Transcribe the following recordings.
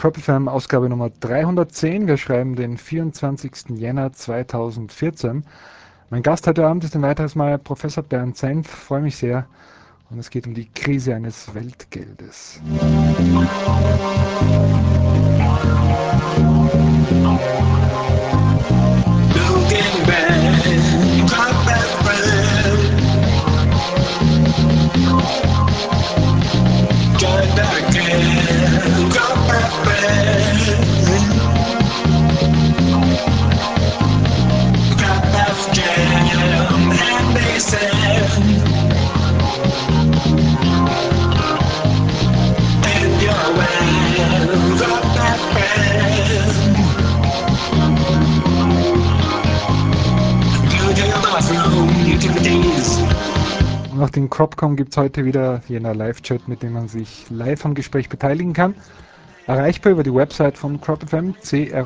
Crop FM Ausgabe Nummer 310. Wir schreiben den 24. Jänner 2014. Mein Gast heute Abend ist ein weiteres Mal Professor Bernd Senf. Freue mich sehr. Und es geht um die Krise eines Weltgeldes. Nach dem Cropcom gibt es heute wieder jener Live-Chat, mit dem man sich live am Gespräch beteiligen kann. Erreichbar über die Website von CropFM,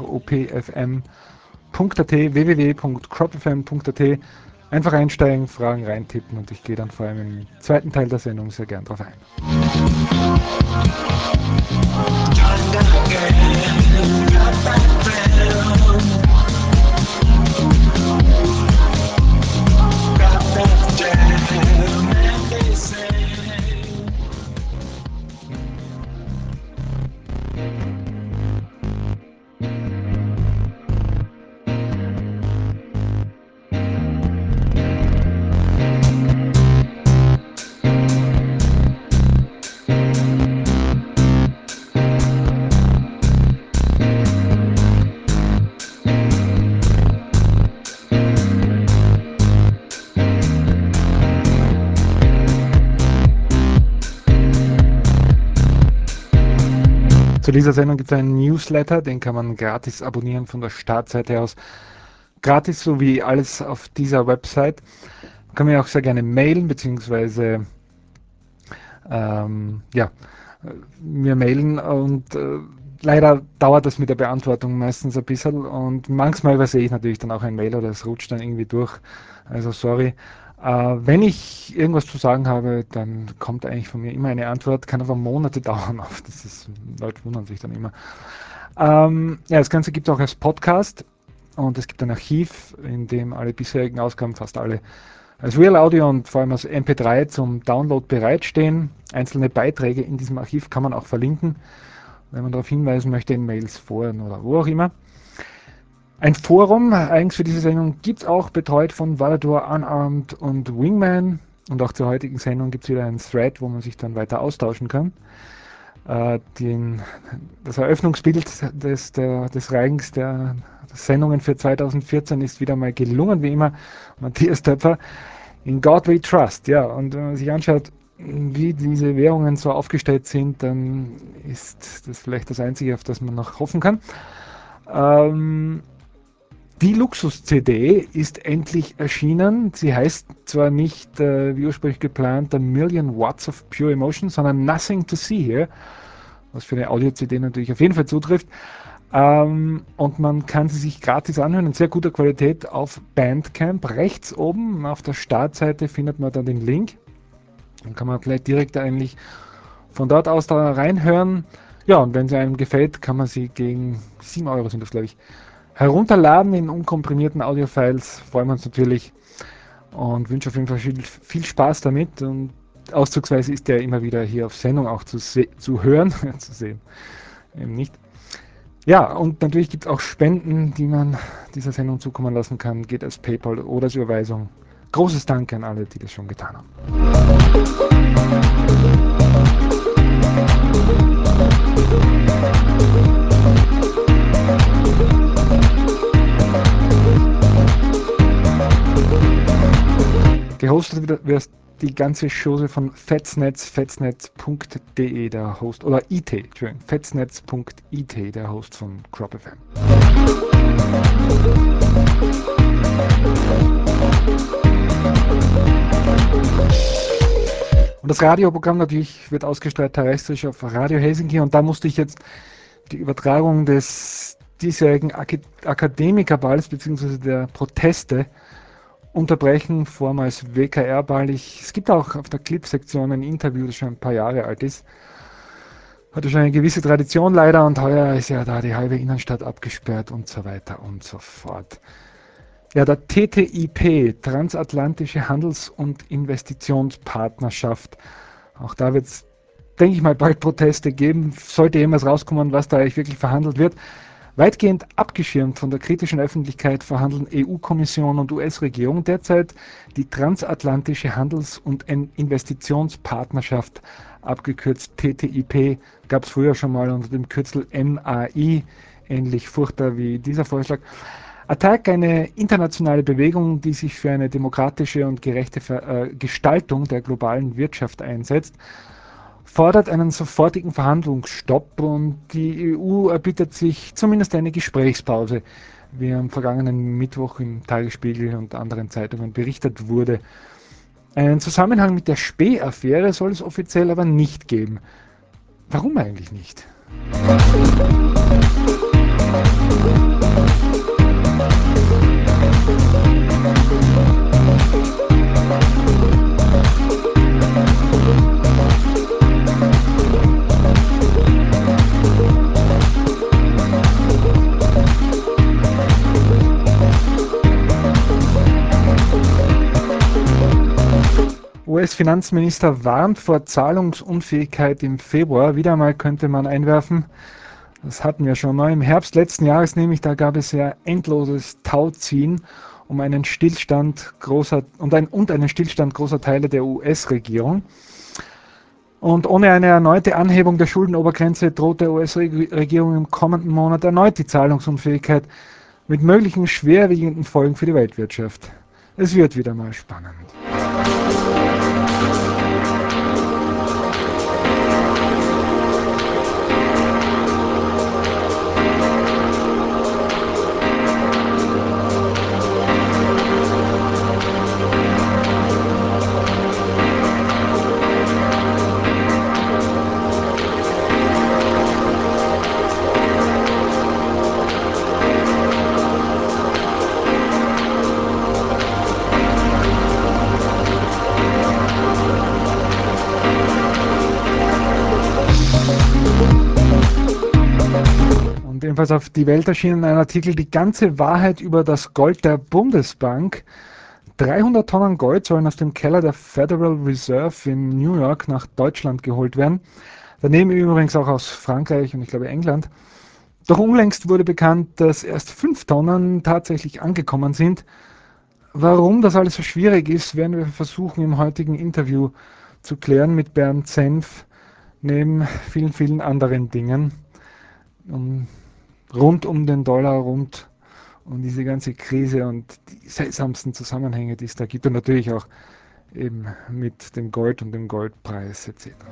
cropfm.at, www.cropfm.at. Einfach einsteigen, Fragen reintippen und ich gehe dann vor allem im zweiten Teil der Sendung sehr gern drauf ein. Zu dieser Sendung gibt es einen Newsletter, den kann man gratis abonnieren von der Startseite aus. Gratis, so wie alles auf dieser Website. Man kann mir auch sehr gerne mailen, beziehungsweise mir mailen und leider dauert das mit der Beantwortung meistens ein bisschen und manchmal übersehe ich natürlich dann auch ein Mail oder es rutscht dann irgendwie durch. Also sorry. Wenn ich irgendwas zu sagen habe, dann kommt eigentlich von mir immer eine Antwort, kann aber Monate dauern. Leute wundern sich dann immer. Das Ganze gibt es auch als Podcast und es gibt ein Archiv, in dem alle bisherigen Ausgaben, fast alle, als Real Audio und vor allem als MP3 zum Download bereitstehen. Einzelne Beiträge in diesem Archiv kann man auch verlinken, wenn man darauf hinweisen möchte, in Mails, Foren oder wo auch immer. Ein Forum, eigens für diese Sendung, gibt es auch, betreut von Valador, Unarmed und Wingman. Und auch zur heutigen Sendung gibt es wieder einen Thread, wo man sich dann weiter austauschen kann. Das Eröffnungsbild des Reigens der Sendungen für 2014 ist wieder mal gelungen, wie immer. Matthias Töpfer, in God We Trust. Ja, und wenn man sich anschaut, wie diese Währungen so aufgestellt sind, dann ist das vielleicht das Einzige, auf das man noch hoffen kann. Die Luxus-CD ist endlich erschienen. Sie heißt zwar nicht, wie ursprünglich geplant, A Million Watts of Pure Emotion, sondern Nothing to See Here, was für eine Audio-CD natürlich auf jeden Fall zutrifft. Und man kann sie sich gratis anhören, in sehr guter Qualität auf Bandcamp. Rechts oben auf der Startseite findet man dann den Link. Dann kann man gleich direkt eigentlich von dort aus da reinhören. Ja, und wenn sie einem gefällt, kann man sie gegen 7 Euro sind das, glaube ich, herunterladen in unkomprimierten Audiofiles. Freuen wir uns natürlich und wünsche auf jeden Fall viel Spaß damit. Und auszugsweise ist der immer wieder hier auf Sendung auch zu hören, zu sehen, eben nicht. Ja, und natürlich gibt es auch Spenden, die man dieser Sendung zukommen lassen kann. Geht als PayPal oder als Überweisung. Großes Dank an alle, die das schon getan haben. Gehostet wird die ganze Chose von fetsnetz.de, der Host, oder IT, Entschuldigung, fetsnetz.it, der Host von CropFM. Und das Radioprogramm natürlich wird ausgestrahlt terrestrisch auf Radio Helsinki und da musste ich jetzt die Übertragung des diesjährigen Akademikerballs bzw. der Proteste unterbrechen, vormals WKR-Ball. Es gibt auch auf der Clip-Sektion ein Interview, das schon ein paar Jahre alt ist. Hatte schon eine gewisse Tradition leider und heuer ist ja da die halbe Innenstadt abgesperrt und so weiter und so fort. Ja, der TTIP, Transatlantische Handels- und Investitionspartnerschaft. Auch da wird es, denke ich mal, bald Proteste geben. Sollte jemals rauskommen, was da eigentlich wirklich verhandelt wird. Weitgehend abgeschirmt von der kritischen Öffentlichkeit verhandeln EU-Kommission und US-Regierung derzeit die Transatlantische Handels- und Investitionspartnerschaft, abgekürzt TTIP, gab es früher schon mal unter dem Kürzel MAI, ähnlich furchtbar wie dieser Vorschlag. ATTAC, eine internationale Bewegung, die sich für eine demokratische und gerechte Gestaltung der globalen Wirtschaft einsetzt, fordert einen sofortigen Verhandlungsstopp und die EU erbittet sich zumindest eine Gesprächspause, wie am vergangenen Mittwoch im Tagesspiegel und anderen Zeitungen berichtet wurde. Einen Zusammenhang mit der Spee-Affäre soll es offiziell aber nicht geben. Warum eigentlich nicht? US-Finanzminister warnt vor Zahlungsunfähigkeit im Februar. Wieder einmal könnte man einwerfen, das hatten wir schon mal im Herbst letzten Jahres, nämlich da gab es ja endloses Tauziehen um einen Stillstand einen Stillstand großer Teile der US-Regierung. Und ohne eine erneute Anhebung der Schuldenobergrenze droht der US-Regierung im kommenden Monat erneut die Zahlungsunfähigkeit mit möglichen schwerwiegenden Folgen für die Weltwirtschaft. Es wird wieder mal spannend. Und ebenfalls auf die Welt erschienen ein Artikel, die ganze Wahrheit über das Gold der Bundesbank. 300 Tonnen Gold sollen aus dem Keller der Federal Reserve in New York nach Deutschland geholt werden. Daneben übrigens auch aus Frankreich und ich glaube England. Doch unlängst wurde bekannt, dass erst 5 Tonnen tatsächlich angekommen sind. Warum das alles so schwierig ist, werden wir versuchen im heutigen Interview zu klären mit Bernd Senf, neben vielen, vielen anderen Dingen. Um, rund um den Dollar, rund um diese ganze Krise und die seltsamsten Zusammenhänge, die es da gibt und natürlich auch eben mit dem Gold und dem Goldpreis etc.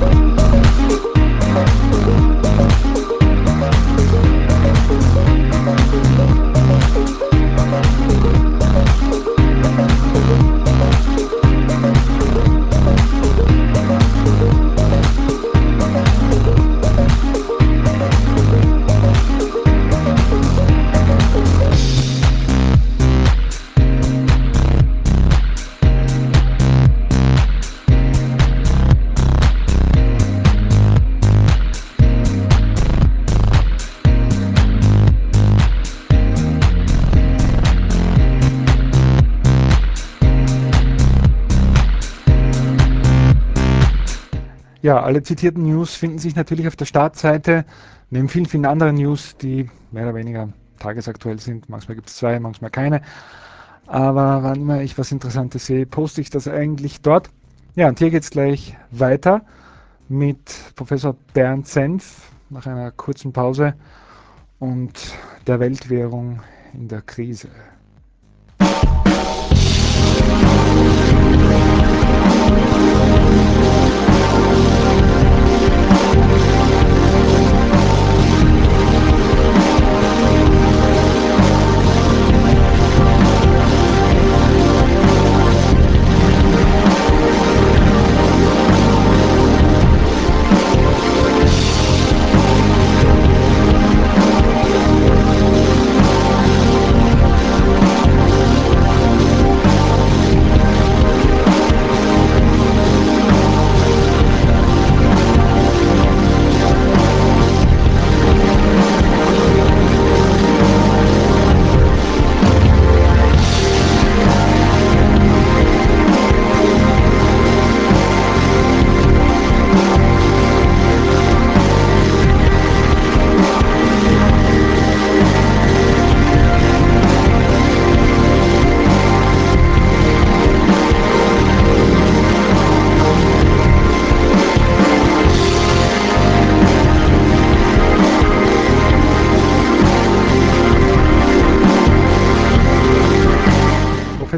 Ja, alle zitierten News finden sich natürlich auf der Startseite, neben vielen, vielen anderen News, die mehr oder weniger tagesaktuell sind. Manchmal gibt es zwei, manchmal keine. Aber wann immer ich was Interessantes sehe, poste ich das eigentlich dort. Ja, und hier geht es gleich weiter mit Professor Bernd Senf nach einer kurzen Pause und der Weltwährung in der Krise.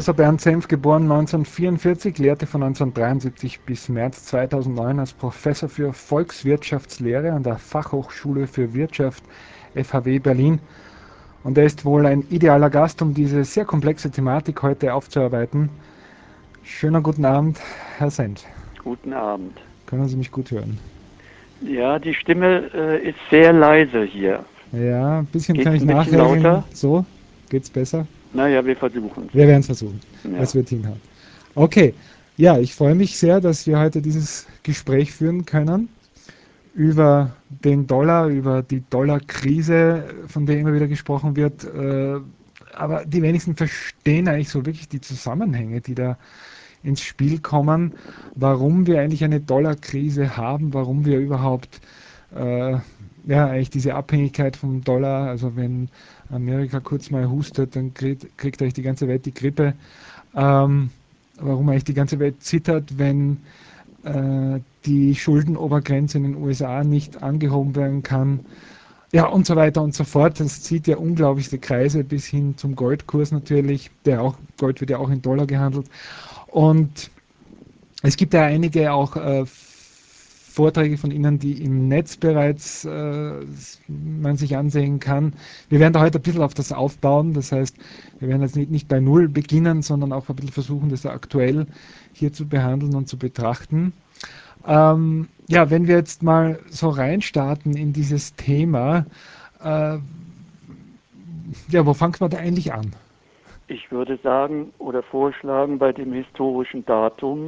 Professor Bernd Senf, geboren 1944, lehrte von 1973 bis März 2009 als Professor für Volkswirtschaftslehre an der Fachhochschule für Wirtschaft FHW Berlin. Und er ist wohl ein idealer Gast, um diese sehr komplexe Thematik heute aufzuarbeiten. Schönen guten Abend, Herr Senf. Guten Abend. Können Sie mich gut hören? Ja, die Stimme ist sehr leise hier. Ja, ein bisschen Geht's kann ich ein bisschen nachregeln. lauter? So, geht's besser? Naja, wir versuchen es. Wir werden es versuchen. Ja. Es wird hinhauen. Okay, ja, ich freue mich sehr, dass wir heute dieses Gespräch führen können über den Dollar, über die Dollarkrise, von der immer wieder gesprochen wird. Aber die wenigsten verstehen eigentlich so wirklich die Zusammenhänge, die da ins Spiel kommen, warum wir eigentlich eine Dollarkrise haben, warum wir überhaupt ja, eigentlich diese Abhängigkeit vom Dollar, also wenn Amerika kurz mal hustet, dann kriegt eigentlich die ganze Welt die Grippe. Warum eigentlich die ganze Welt zittert, wenn die Schuldenobergrenze in den USA nicht angehoben werden kann. Ja, und so weiter und so fort. Das zieht ja unglaublichste Kreise bis hin zum Goldkurs natürlich. Gold wird ja auch in Dollar gehandelt. Und es gibt ja einige auch Vorträge von Ihnen, die im Netz bereits man sich ansehen kann. Wir werden da heute ein bisschen auf das aufbauen. Das heißt, wir werden jetzt nicht bei Null beginnen, sondern auch ein bisschen versuchen, das aktuell hier zu behandeln und zu betrachten. Ja, wenn wir jetzt mal so reinstarten in dieses Thema, ja, wo fangen wir da eigentlich an? Ich würde sagen oder vorschlagen bei dem historischen Datum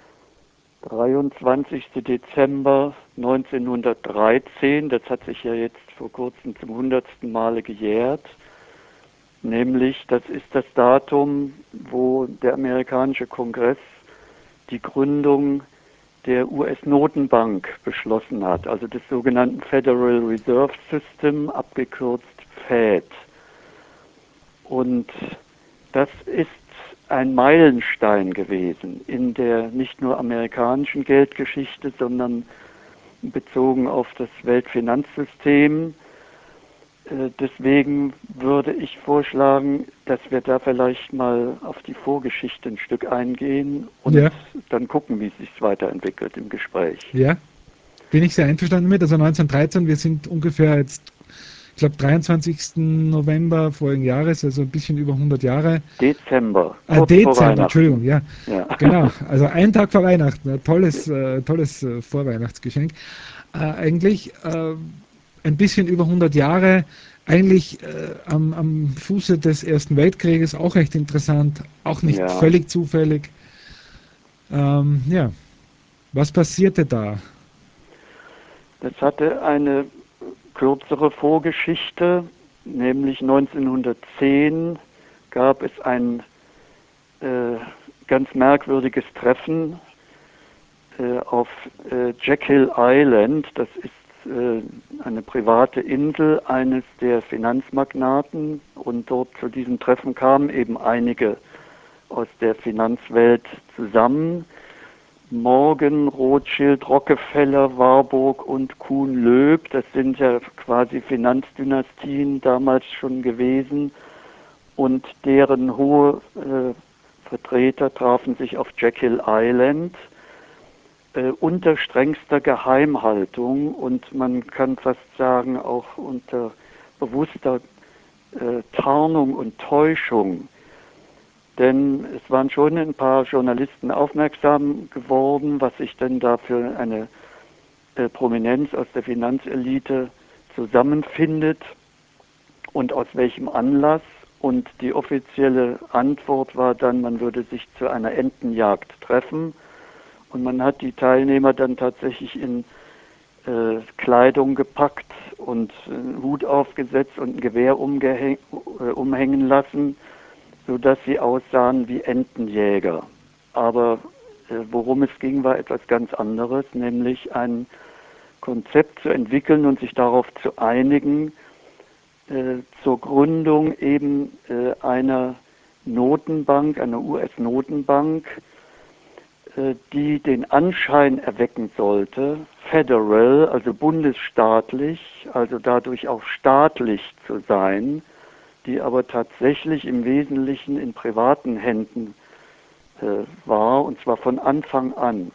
23. Dezember 1913, das hat sich ja jetzt vor kurzem zum 100. Male gejährt, nämlich das ist das Datum, wo der amerikanische Kongress die Gründung der US-Notenbank beschlossen hat, also des sogenannten Federal Reserve System, abgekürzt Fed. Und das ist ein Meilenstein gewesen in der nicht nur amerikanischen Geldgeschichte, sondern bezogen auf das Weltfinanzsystem. Deswegen würde ich vorschlagen, dass wir da vielleicht mal auf die Vorgeschichte ein Stück eingehen und dann gucken, wie es sich weiterentwickelt im Gespräch. Ja, bin ich sehr einverstanden mit. Also 1913, wir sind ungefähr jetzt, ich glaube, 23. November vorigen Jahres, also ein bisschen über 100 Jahre. Dezember. Dezember, Entschuldigung, ja. Genau, Genau, also einen Tag vor Weihnachten. Ein tolles Vorweihnachtsgeschenk. Eigentlich ein bisschen über 100 Jahre, eigentlich am Fuße des Ersten Weltkrieges, auch recht interessant, auch nicht völlig zufällig. Ja, was passierte da? Das hatte eine kürzere Vorgeschichte, nämlich 1910 gab es ein ganz merkwürdiges Treffen auf Jekyll Island. Das ist eine private Insel eines der Finanzmagnaten, und dort zu diesem Treffen kamen eben einige aus der Finanzwelt zusammen. Morgan, Rothschild, Rockefeller, Warburg und Kuhn-Loeb, das sind ja quasi Finanzdynastien damals schon gewesen, und deren hohe Vertreter trafen sich auf Jekyll Island unter strengster Geheimhaltung und man kann fast sagen auch unter bewusster Tarnung und Täuschung. Denn es waren schon ein paar Journalisten aufmerksam geworden, was sich denn da für eine Prominenz aus der Finanzelite zusammenfindet und aus welchem Anlass. Und die offizielle Antwort war dann, man würde sich zu einer Entenjagd treffen. Und man hat die Teilnehmer dann tatsächlich in Kleidung gepackt und einen Hut aufgesetzt und ein Gewehr umhängen lassen, sodass sie aussahen wie Entenjäger. Aber worum es ging, war etwas ganz anderes, nämlich ein Konzept zu entwickeln und sich darauf zu einigen, zur Gründung eben einer Notenbank, einer US-Notenbank, die den Anschein erwecken sollte, federal, also bundesstaatlich, also dadurch auch staatlich zu sein, die aber tatsächlich im Wesentlichen in privaten Händen war, und zwar von Anfang an.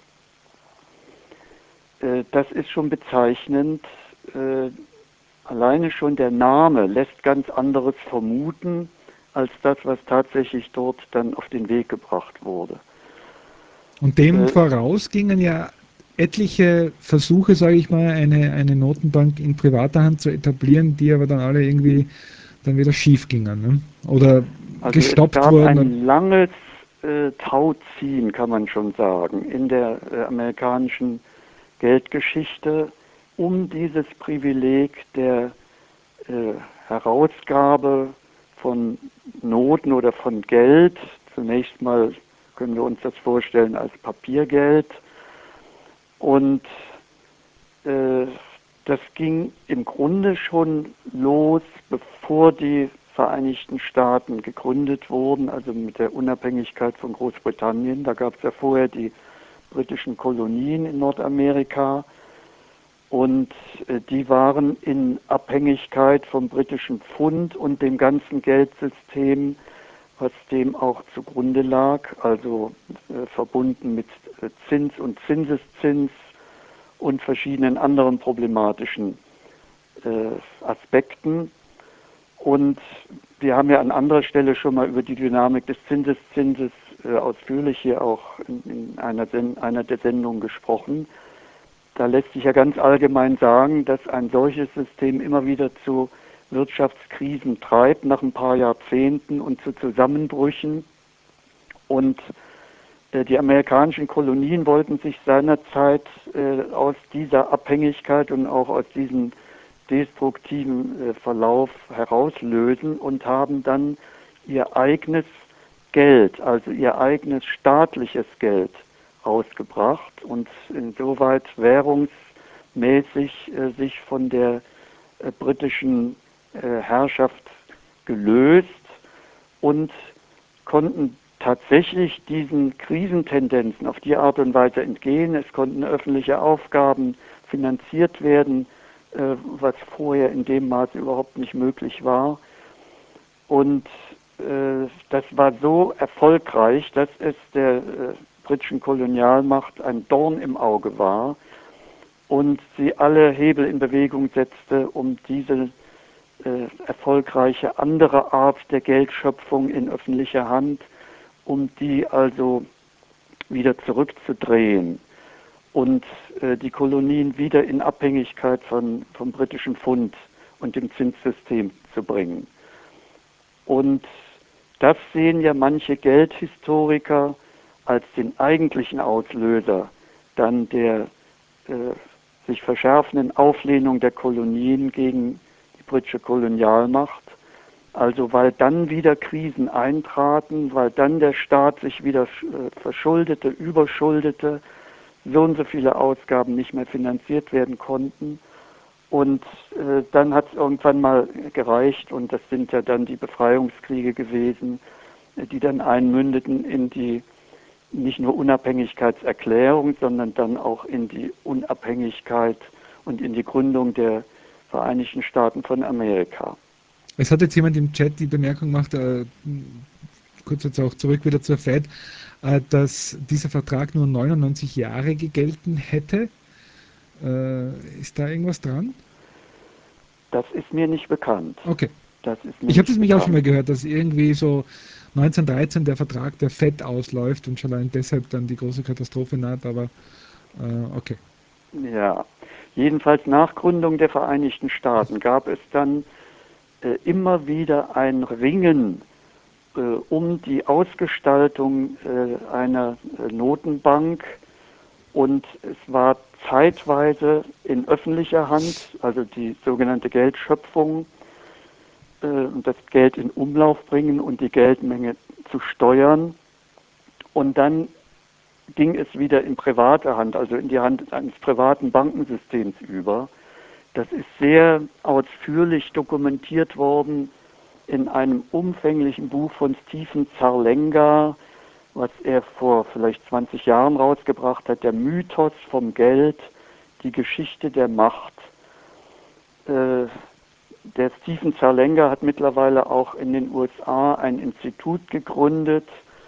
Das ist schon bezeichnend. Alleine schon der Name lässt ganz anderes vermuten, als das, was tatsächlich dort dann auf den Weg gebracht wurde. Und dem voraus gingen ja etliche Versuche, sage ich mal, eine Notenbank in privater Hand zu etablieren, die aber dann alle irgendwie dann wieder schief gingen, ne? Oder Also gestoppt es gab wurden. ein langes Tauziehen, kann man schon sagen, in der amerikanischen Geldgeschichte um dieses Privileg der Herausgabe von Noten oder von Geld. Zunächst mal können wir uns das vorstellen als Papiergeld. Und das ging im Grunde schon los, bevor die Vereinigten Staaten gegründet wurden, also mit der Unabhängigkeit von Großbritannien. Da gab es ja vorher die britischen Kolonien in Nordamerika und die waren in Abhängigkeit vom britischen Pfund und dem ganzen Geldsystem, was dem auch zugrunde lag, also verbunden mit Zins und Zinseszins und verschiedenen anderen problematischen Aspekten. Und wir haben ja an anderer Stelle schon mal über die Dynamik des Zinseszinses ausführlich hier auch in einer der Sendungen gesprochen. Da lässt sich ja ganz allgemein sagen, dass ein solches System immer wieder zu Wirtschaftskrisen treibt nach ein paar Jahrzehnten und zu Zusammenbrüchen. Und die amerikanischen Kolonien wollten sich seinerzeit aus dieser Abhängigkeit und auch aus diesem destruktiven Verlauf herauslösen und haben dann ihr eigenes Geld, also ihr eigenes staatliches Geld rausgebracht und insoweit währungsmäßig sich von der britischen Herrschaft gelöst und konnten tatsächlich diesen Krisentendenzen auf die Art und Weise entgehen. Es konnten öffentliche Aufgaben finanziert werden, was vorher in dem Maße überhaupt nicht möglich war. Und das war so erfolgreich, dass es der britischen Kolonialmacht ein Dorn im Auge war und sie alle Hebel in Bewegung setzte, um diese erfolgreiche andere Art der Geldschöpfung in öffentlicher Hand, um die also wieder zurückzudrehen und die Kolonien wieder in Abhängigkeit vom britischen Pfund und dem Zinssystem zu bringen. Und das sehen ja manche Geldhistoriker als den eigentlichen Auslöser dann der sich verschärfenden Auflehnung der Kolonien gegen die britische Kolonialmacht. Also weil dann wieder Krisen eintraten, weil dann der Staat sich wieder verschuldete, überschuldete, so und so viele Ausgaben nicht mehr finanziert werden konnten. Und dann hat es irgendwann mal gereicht und das sind ja dann die Befreiungskriege gewesen, die dann einmündeten in die nicht nur Unabhängigkeitserklärung, sondern dann auch in die Unabhängigkeit und in die Gründung der Vereinigten Staaten von Amerika. Es hat jetzt jemand im Chat die Bemerkung gemacht, kurz jetzt auch zurück wieder zur Fed, dass dieser Vertrag nur 99 Jahre gegelten hätte. Ist da irgendwas dran? Das ist mir nicht bekannt. Okay. Das ist mir Ich habe nicht das nämlich auch schon mal bekannt. gehört, dass irgendwie so 1913 der Vertrag der Fed ausläuft und schon allein deshalb dann die große Katastrophe naht, aber okay. Ja, jedenfalls nach Gründung der Vereinigten Staaten gab es dann immer wieder ein Ringen um die Ausgestaltung einer Notenbank und es war zeitweise in öffentlicher Hand, also die sogenannte Geldschöpfung, das Geld in Umlauf bringen und die Geldmenge zu steuern. Und dann ging es wieder in private Hand, also in die Hand eines privaten Bankensystems über. Das ist sehr ausführlich dokumentiert worden in einem umfänglichen Buch von Stephen Zarlenga, was er vor vielleicht 20 Jahren rausgebracht hat, der Mythos vom Geld, die Geschichte der Macht. der Stephen Zerlenger hat mittlerweile auch in den USA ein Institut gegründet,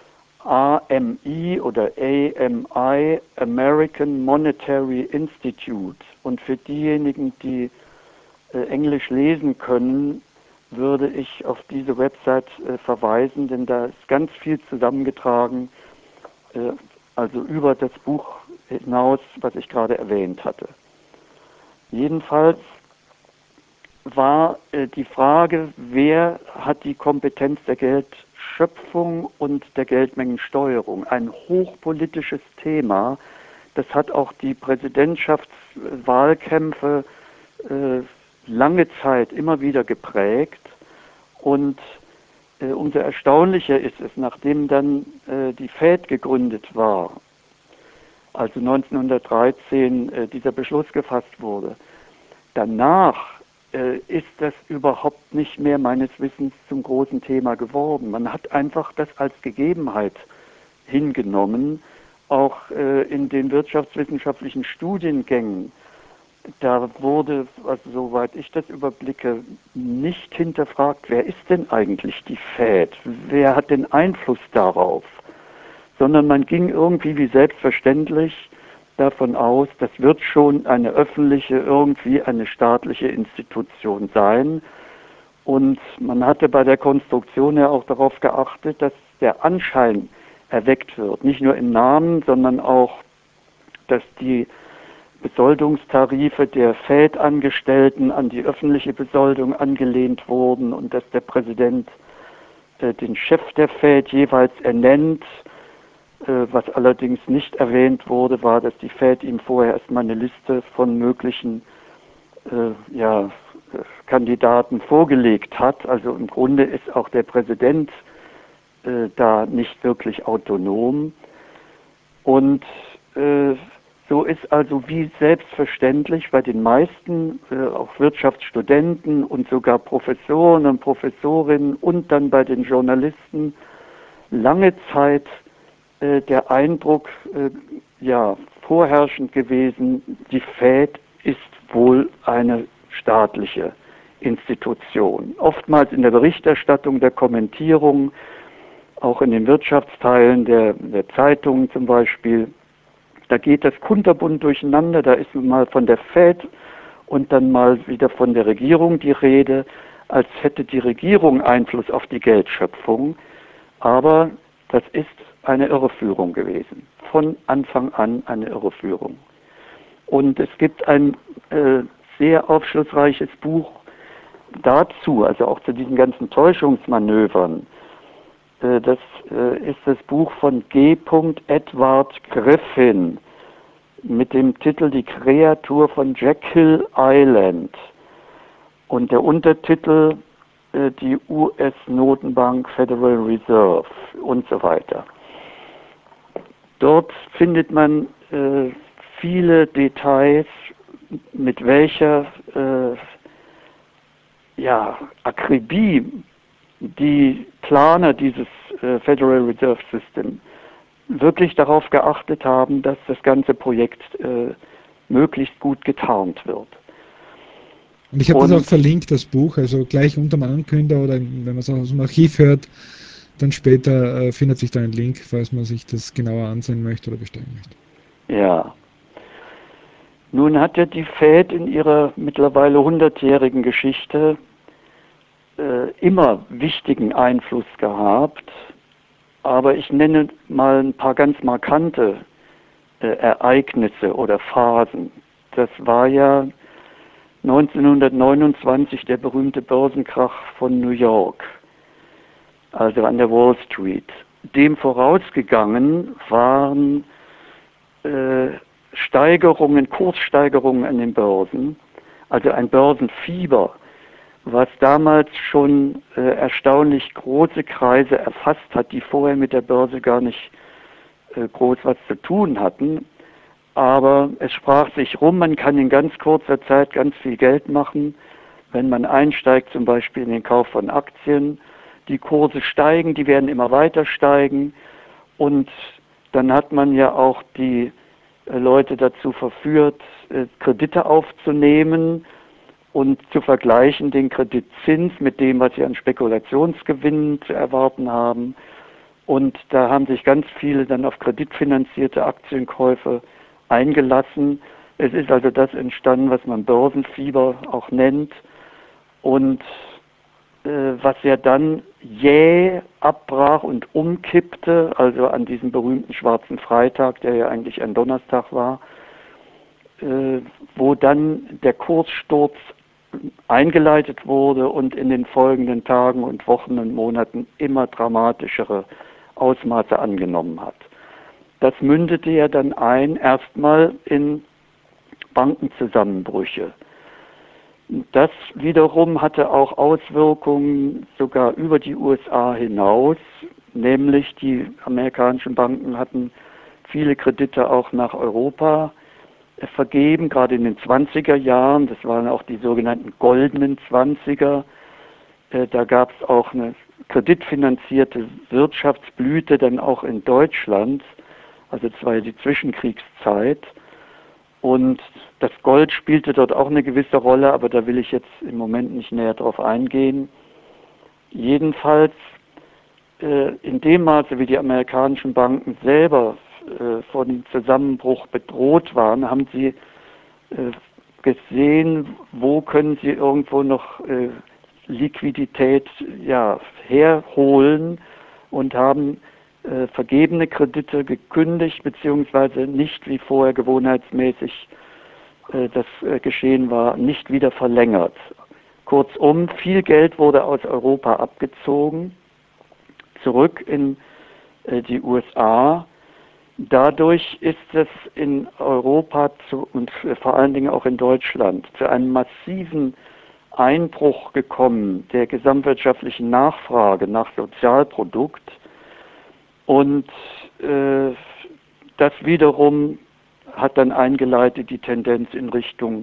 AMI oder AMI, American Monetary Institute. Und für diejenigen, die Englisch lesen können, würde ich auf diese Website verweisen, denn da ist ganz viel zusammengetragen, also über das Buch hinaus, was ich gerade erwähnt hatte. Jedenfalls war die Frage, wer hat die Kompetenz der Geldschöpfung und der Geldmengensteuerung, ein hochpolitisches Thema. Das hat auch die Präsidentschaftswahlkämpfe lange Zeit immer wieder geprägt. Und umso erstaunlicher ist es, nachdem dann die Fed gegründet war, also 1913 dieser Beschluss gefasst wurde, danach ist das überhaupt nicht mehr meines Wissens zum großen Thema geworden. Man hat einfach das als Gegebenheit hingenommen, auch in den wirtschaftswissenschaftlichen Studiengängen. Da wurde, also soweit ich das überblicke, nicht hinterfragt, wer ist denn eigentlich die Fed? Wer hat den Einfluss darauf? Sondern man ging irgendwie wie selbstverständlich davon aus, das wird schon eine öffentliche, irgendwie eine staatliche Institution sein. Und man hatte bei der Konstruktion ja auch darauf geachtet, dass der Anschein erweckt wird. Nicht nur im Namen, sondern auch, dass die Besoldungstarife der Fed-Angestellten an die öffentliche Besoldung angelehnt wurden und dass der Präsident den Chef der Fed jeweils ernennt. Was allerdings nicht erwähnt wurde, war, dass die Fed ihm vorher erstmal eine Liste von möglichen Kandidaten vorgelegt hat. Also im Grunde ist auch der Präsident da nicht wirklich autonom. Und so ist also wie selbstverständlich bei den meisten, auch Wirtschaftsstudenten und sogar Professoren und Professorinnen und dann bei den Journalisten lange Zeit der Eindruck vorherrschend gewesen, die Fed ist wohl eine staatliche Institution. Oftmals in der Berichterstattung, der Kommentierung, auch in den Wirtschaftsteilen der Zeitungen zum Beispiel, da geht das kunterbunt durcheinander, da ist mal von der Fed und dann mal wieder von der Regierung die Rede, als hätte die Regierung Einfluss auf die Geldschöpfung, aber das ist eine Irreführung gewesen. Von Anfang an eine Irreführung. Und es gibt ein sehr aufschlussreiches Buch dazu, also auch zu diesen ganzen Täuschungsmanövern. Das ist das Buch von G. Edward Griffin mit dem Titel Die Kreatur von Jekyll Island. Und der Untertitel die US-Notenbank Federal Reserve und so weiter. Dort findet man viele Details, mit welcher Akribie die Planer dieses Federal Reserve System wirklich darauf geachtet haben, dass das ganze Projekt möglichst gut getarnt wird. Und ich habe das auch verlinkt, das Buch, also gleich unterm Ankünder oder wenn man es auch aus dem Archiv hört, dann später findet sich da ein Link, falls man sich das genauer ansehen möchte oder bestellen möchte. Ja. Nun hat ja die Fed in ihrer mittlerweile 100-jährigen Geschichte immer wichtigen Einfluss gehabt, aber ich nenne mal ein paar ganz markante Ereignisse oder Phasen. Das war ja 1929 der berühmte Börsenkrach von New York, also an der Wall Street. Dem vorausgegangen waren Kurssteigerungen an den Börsen, also ein Börsenfieber, was damals schon erstaunlich große Kreise erfasst hat, die vorher mit der Börse gar nicht groß was zu tun hatten. Aber es sprach sich rum, man kann in ganz kurzer Zeit ganz viel Geld machen, wenn man einsteigt, zum Beispiel in den Kauf von Aktien. Die Kurse steigen, die werden immer weiter steigen und dann hat man ja auch die Leute dazu verführt, Kredite aufzunehmen und zu vergleichen den Kreditzins mit dem, was sie an Spekulationsgewinnen zu erwarten haben. Und da haben sich ganz viele dann auf kreditfinanzierte Aktienkäufe eingelassen. Es ist also das entstanden, was man Börsenfieber auch nennt und was ja dann jäh abbrach und umkippte, also an diesem berühmten schwarzen Freitag, der ja eigentlich ein Donnerstag war, wo dann der Kurssturz eingeleitet wurde und in den folgenden Tagen und Wochen und Monaten immer dramatischere Ausmaße angenommen hat. Das mündete ja dann erstmal in Bankenzusammenbrüche. Das wiederum hatte auch Auswirkungen sogar über die USA hinaus, nämlich die amerikanischen Banken hatten viele Kredite auch nach Europa vergeben, gerade in den 20er Jahren. Das waren auch die sogenannten goldenen 20er. Da gab es auch eine kreditfinanzierte Wirtschaftsblüte dann auch in Deutschland. Also das war ja die Zwischenkriegszeit. Und das Gold spielte dort auch eine gewisse Rolle, aber da will ich jetzt im Moment nicht näher drauf eingehen. Jedenfalls in dem Maße, wie die amerikanischen Banken selber vor dem Zusammenbruch bedroht waren, haben sie gesehen, wo können sie irgendwo noch Liquidität herholen und haben vergebene Kredite gekündigt, beziehungsweise nicht wie vorher gewohnheitsmäßig das geschehen war, nicht wieder verlängert. Kurzum, viel Geld wurde aus Europa abgezogen, zurück in die USA. Dadurch ist es in Europa und vor allen Dingen auch in Deutschland zu einem massiven Einbruch gekommen der gesamtwirtschaftlichen Nachfrage nach Sozialprodukt. Und das wiederum hat dann eingeleitet die Tendenz in Richtung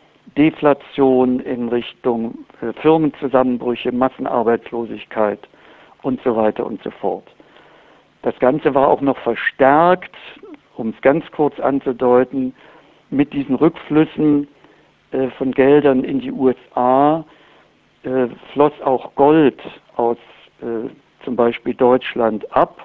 Deflation, in Richtung Firmenzusammenbrüche, Massenarbeitslosigkeit und so weiter und so fort. Das Ganze war auch noch verstärkt, um es ganz kurz anzudeuten, mit diesen Rückflüssen von Geldern in die USA floss auch Gold aus zum Beispiel Deutschland ab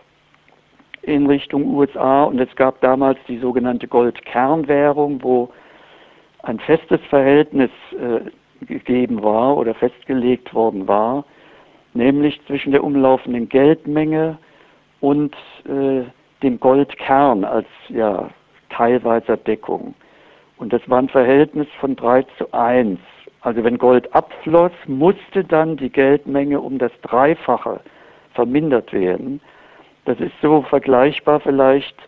in Richtung USA und es gab damals die sogenannte Goldkernwährung, wo ein festes Verhältnis gegeben war oder festgelegt worden war, nämlich zwischen der umlaufenden Geldmenge und dem Goldkern als teilweiser Deckung. Und das war ein Verhältnis von 3:1. Also wenn Gold abfloss, musste dann die Geldmenge um das Dreifache vermindert werden. Das ist so vergleichbar vielleicht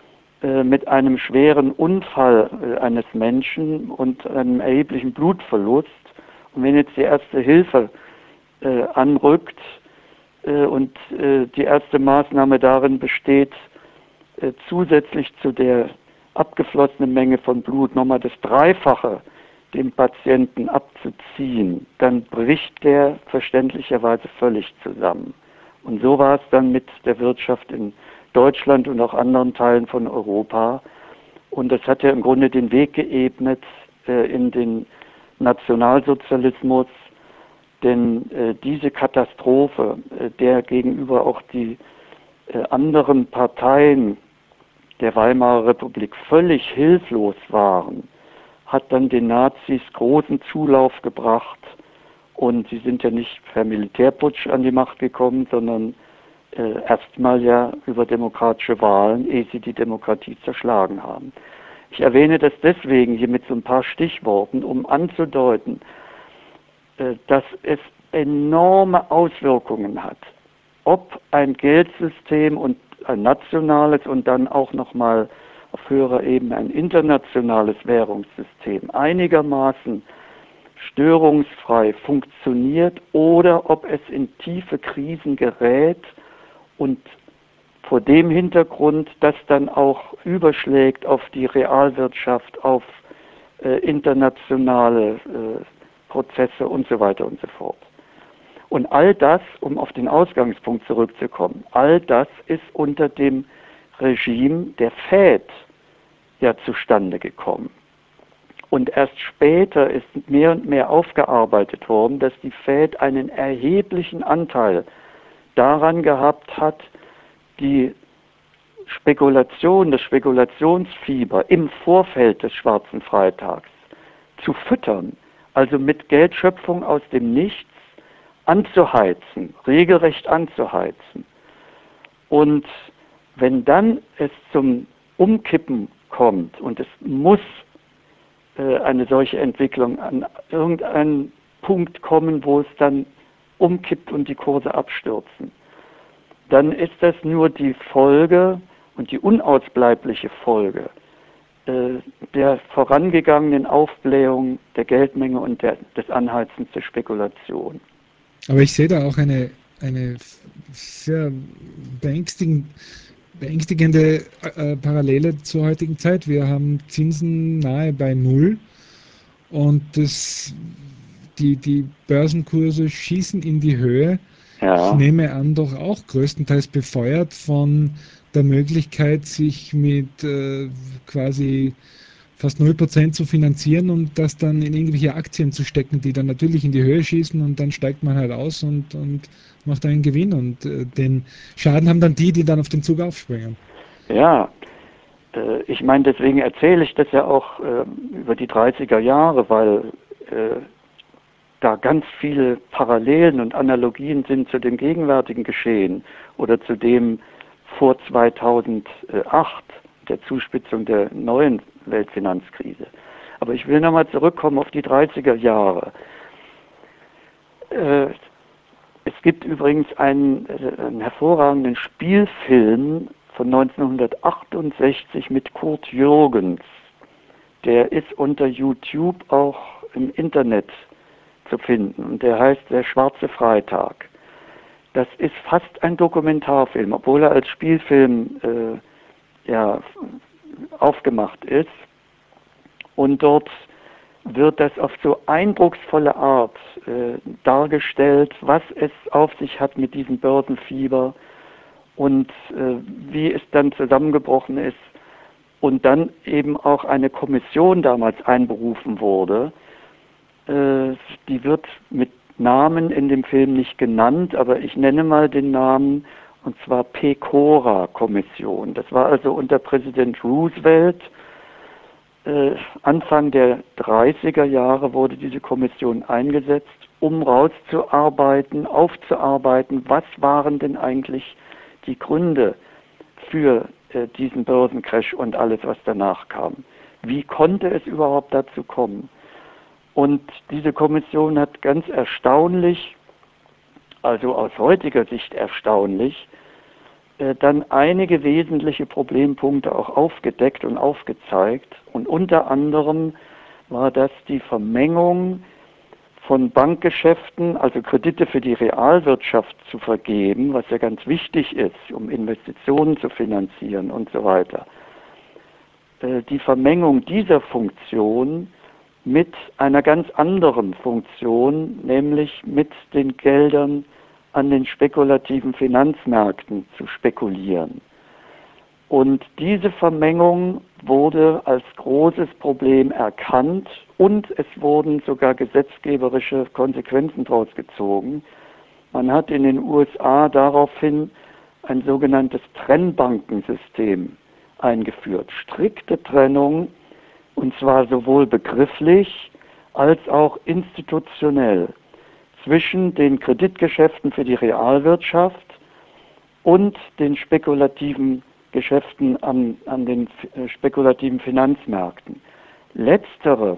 mit einem schweren Unfall eines Menschen und einem erheblichen Blutverlust. Und wenn jetzt die erste Hilfe anrückt und die erste Maßnahme darin besteht, zusätzlich zu der abgeflossenen Menge von Blut nochmal das Dreifache dem Patienten abzuziehen, dann bricht der verständlicherweise völlig zusammen. Und so war es dann mit der Wirtschaft in Deutschland und auch anderen Teilen von Europa. Und das hat ja im Grunde den Weg geebnet in den Nationalsozialismus, denn diese Katastrophe, der gegenüber auch die anderen Parteien der Weimarer Republik völlig hilflos waren, hat dann den Nazis großen Zulauf gebracht. Und sie sind ja nicht per Militärputsch an die Macht gekommen, sondern erstmal ja über demokratische Wahlen, ehe sie die Demokratie zerschlagen haben. Ich erwähne das deswegen hier mit so ein paar Stichworten, um anzudeuten, dass es enorme Auswirkungen hat, ob ein Geldsystem und ein nationales und dann auch nochmal auf höherer Ebene ein internationales Währungssystem einigermaßen störungsfrei funktioniert oder ob es in tiefe Krisen gerät und vor dem Hintergrund, das dann auch überschlägt auf die Realwirtschaft, auf internationale Prozesse und so weiter und so fort. Und all das, um auf den Ausgangspunkt zurückzukommen, all das ist unter dem Regime der Fed ja zustande gekommen. Und erst später ist mehr und mehr aufgearbeitet worden, dass die Fed einen erheblichen Anteil daran gehabt hat, die Spekulation, das Spekulationsfieber im Vorfeld des Schwarzen Freitags zu füttern, also mit Geldschöpfung aus dem Nichts anzuheizen, regelrecht anzuheizen. Und wenn dann es zum Umkippen kommt, und es muss eine solche Entwicklung an irgendeinen Punkt kommen, wo es dann umkippt und die Kurse abstürzen, dann ist das nur die Folge und die unausbleibliche Folge der vorangegangenen Aufblähung der Geldmenge und des Anheizens der Spekulation. Aber ich sehe da auch eine sehr beängstigende Parallele zur heutigen Zeit. Wir haben Zinsen nahe bei Null und die Börsenkurse schießen in die Höhe. Ich Ja, nehme an, doch auch größtenteils befeuert von der Möglichkeit, sich mit quasi fast 0% zu finanzieren und das dann in irgendwelche Aktien zu stecken, die dann natürlich in die Höhe schießen und dann steigt man halt aus und macht einen Gewinn. Und den Schaden haben dann die dann auf den Zug aufspringen. ja. Ich meine, deswegen erzähle ich das ja auch über die 30er Jahre, weil da ganz viele Parallelen und Analogien sind zu dem gegenwärtigen Geschehen oder zu dem vor 2008, der Zuspitzung der neuen Weltfinanzkrise. Aber ich will nochmal zurückkommen auf die 30er Jahre. Es gibt übrigens einen hervorragenden Spielfilm von 1968 mit Kurt Jürgens. Der ist unter YouTube auch im Internet zu finden und der heißt Der Schwarze Freitag. Das ist fast ein Dokumentarfilm, obwohl er als Spielfilm aufgemacht ist. Und dort wird das auf so eindrucksvolle Art dargestellt, was es auf sich hat mit diesem Börsenfieber und wie es dann zusammengebrochen ist. Und dann eben auch eine Kommission damals einberufen wurde. Die wird mit Namen in dem Film nicht genannt, aber ich nenne mal den Namen, und zwar Pecora-Kommission. Das war also unter Präsident Roosevelt. Anfang der 30er Jahre wurde diese Kommission eingesetzt, um aufzuarbeiten, was waren denn eigentlich die Gründe für diesen Börsencrash und alles, was danach kam. Wie konnte es überhaupt dazu kommen? Und diese Kommission hat ganz erstaunlich, also aus heutiger Sicht erstaunlich, dann einige wesentliche Problempunkte auch aufgedeckt und aufgezeigt. Und unter anderem war das die Vermengung von Bankgeschäften, also Kredite für die Realwirtschaft zu vergeben, was ja ganz wichtig ist, um Investitionen zu finanzieren und so weiter. Die Vermengung dieser Funktion mit einer ganz anderen Funktion, nämlich mit den Geldern an den spekulativen Finanzmärkten zu spekulieren. Und diese Vermengung wurde als großes Problem erkannt und es wurden sogar gesetzgeberische Konsequenzen daraus gezogen. Man hat in den USA daraufhin ein sogenanntes Trennbankensystem eingeführt. Strikte Trennung, und zwar sowohl begrifflich als auch institutionell, zwischen den Kreditgeschäften für die Realwirtschaft und den spekulativen Geschäften an den spekulativen Finanzmärkten. Letztere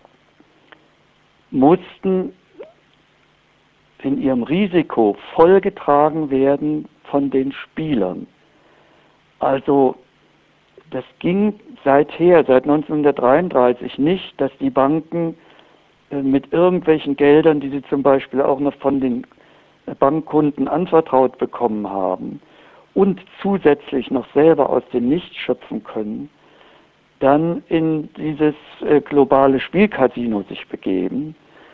mussten in ihrem Risiko vollgetragen werden von den Spielern. Also das ging seit 1933 nicht, dass die Banken mit irgendwelchen Geldern, die sie zum Beispiel auch noch von den Bankkunden anvertraut bekommen haben und zusätzlich noch selber aus dem Nichts schöpfen können, dann in dieses globale Spielcasino sich begeben.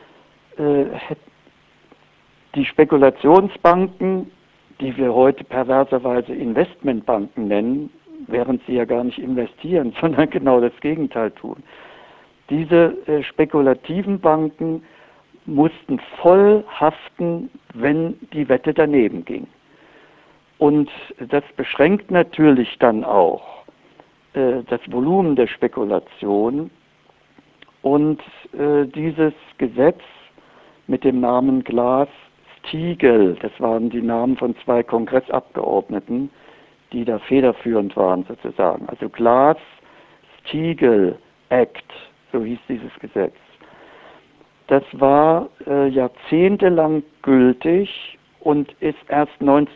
Die Spekulationsbanken, die wir heute perverserweise Investmentbanken nennen, während sie ja gar nicht investieren, sondern genau das Gegenteil tun, Diese spekulativen Banken mussten voll haften, wenn die Wette daneben ging. Und das beschränkt natürlich dann auch das Volumen der Spekulation. Und dieses Gesetz mit dem Namen Glass-Steagall, das waren die Namen von 2 Kongressabgeordneten, die da federführend waren sozusagen. Also Glass-Steagall Act, so hieß dieses Gesetz. Das war jahrzehntelang gültig und ist erst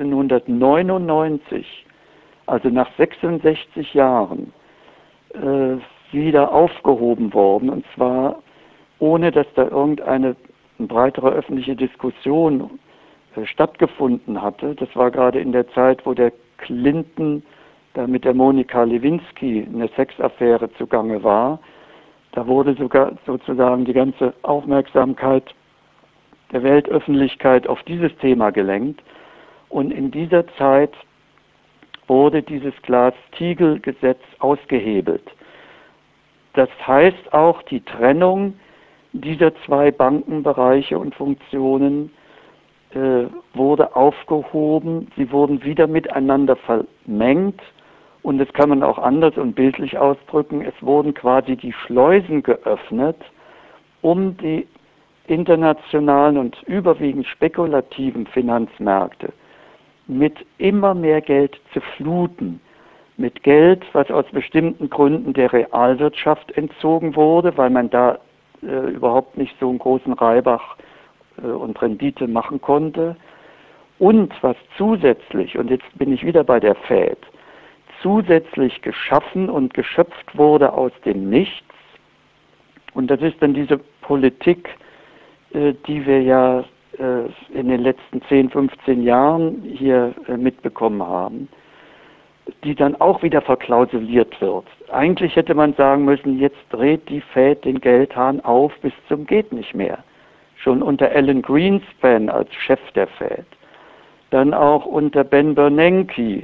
1999, also nach 66 Jahren, wieder aufgehoben worden, und zwar ohne, dass da irgendeine breitere öffentliche Diskussion stattgefunden hatte. Das war gerade in der Zeit, wo der Clinton da mit der Monika Lewinsky eine Sexaffäre zugange war. Da wurde sogar sozusagen die ganze Aufmerksamkeit der Weltöffentlichkeit auf dieses Thema gelenkt. Und in dieser Zeit wurde dieses Glass-Steagall-Gesetz ausgehebelt. Das heißt auch, die Trennung dieser 2 Bankenbereiche und Funktionen wurde aufgehoben. Sie wurden wieder miteinander vermengt. Und das kann man auch anders und bildlich ausdrücken. Es wurden quasi die Schleusen geöffnet, um die internationalen und überwiegend spekulativen Finanzmärkte mit immer mehr Geld zu fluten. Mit Geld, was aus bestimmten Gründen der Realwirtschaft entzogen wurde, weil man da überhaupt nicht so einen großen Reibach und Rendite machen konnte. Und was zusätzlich, und jetzt bin ich wieder bei der Fed, zusätzlich geschaffen und geschöpft wurde aus dem Nichts. Und das ist dann diese Politik, die wir ja in den letzten 10, 15 Jahren hier mitbekommen haben, die dann auch wieder verklausuliert wird. Eigentlich hätte man sagen müssen, jetzt dreht die Fed den Geldhahn auf bis zum geht nicht mehr. Schon unter Alan Greenspan als Chef der Fed. Dann auch unter Ben Bernanke.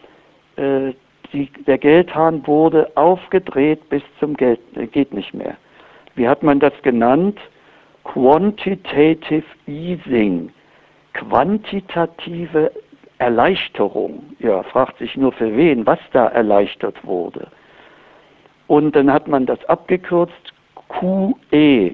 Der Geldhahn wurde aufgedreht bis zum geht nicht mehr. Wie hat man das genannt? Quantitative Easing, quantitative Erleichterung. Ja, fragt sich nur für wen, was da erleichtert wurde. Und dann hat man das abgekürzt QE.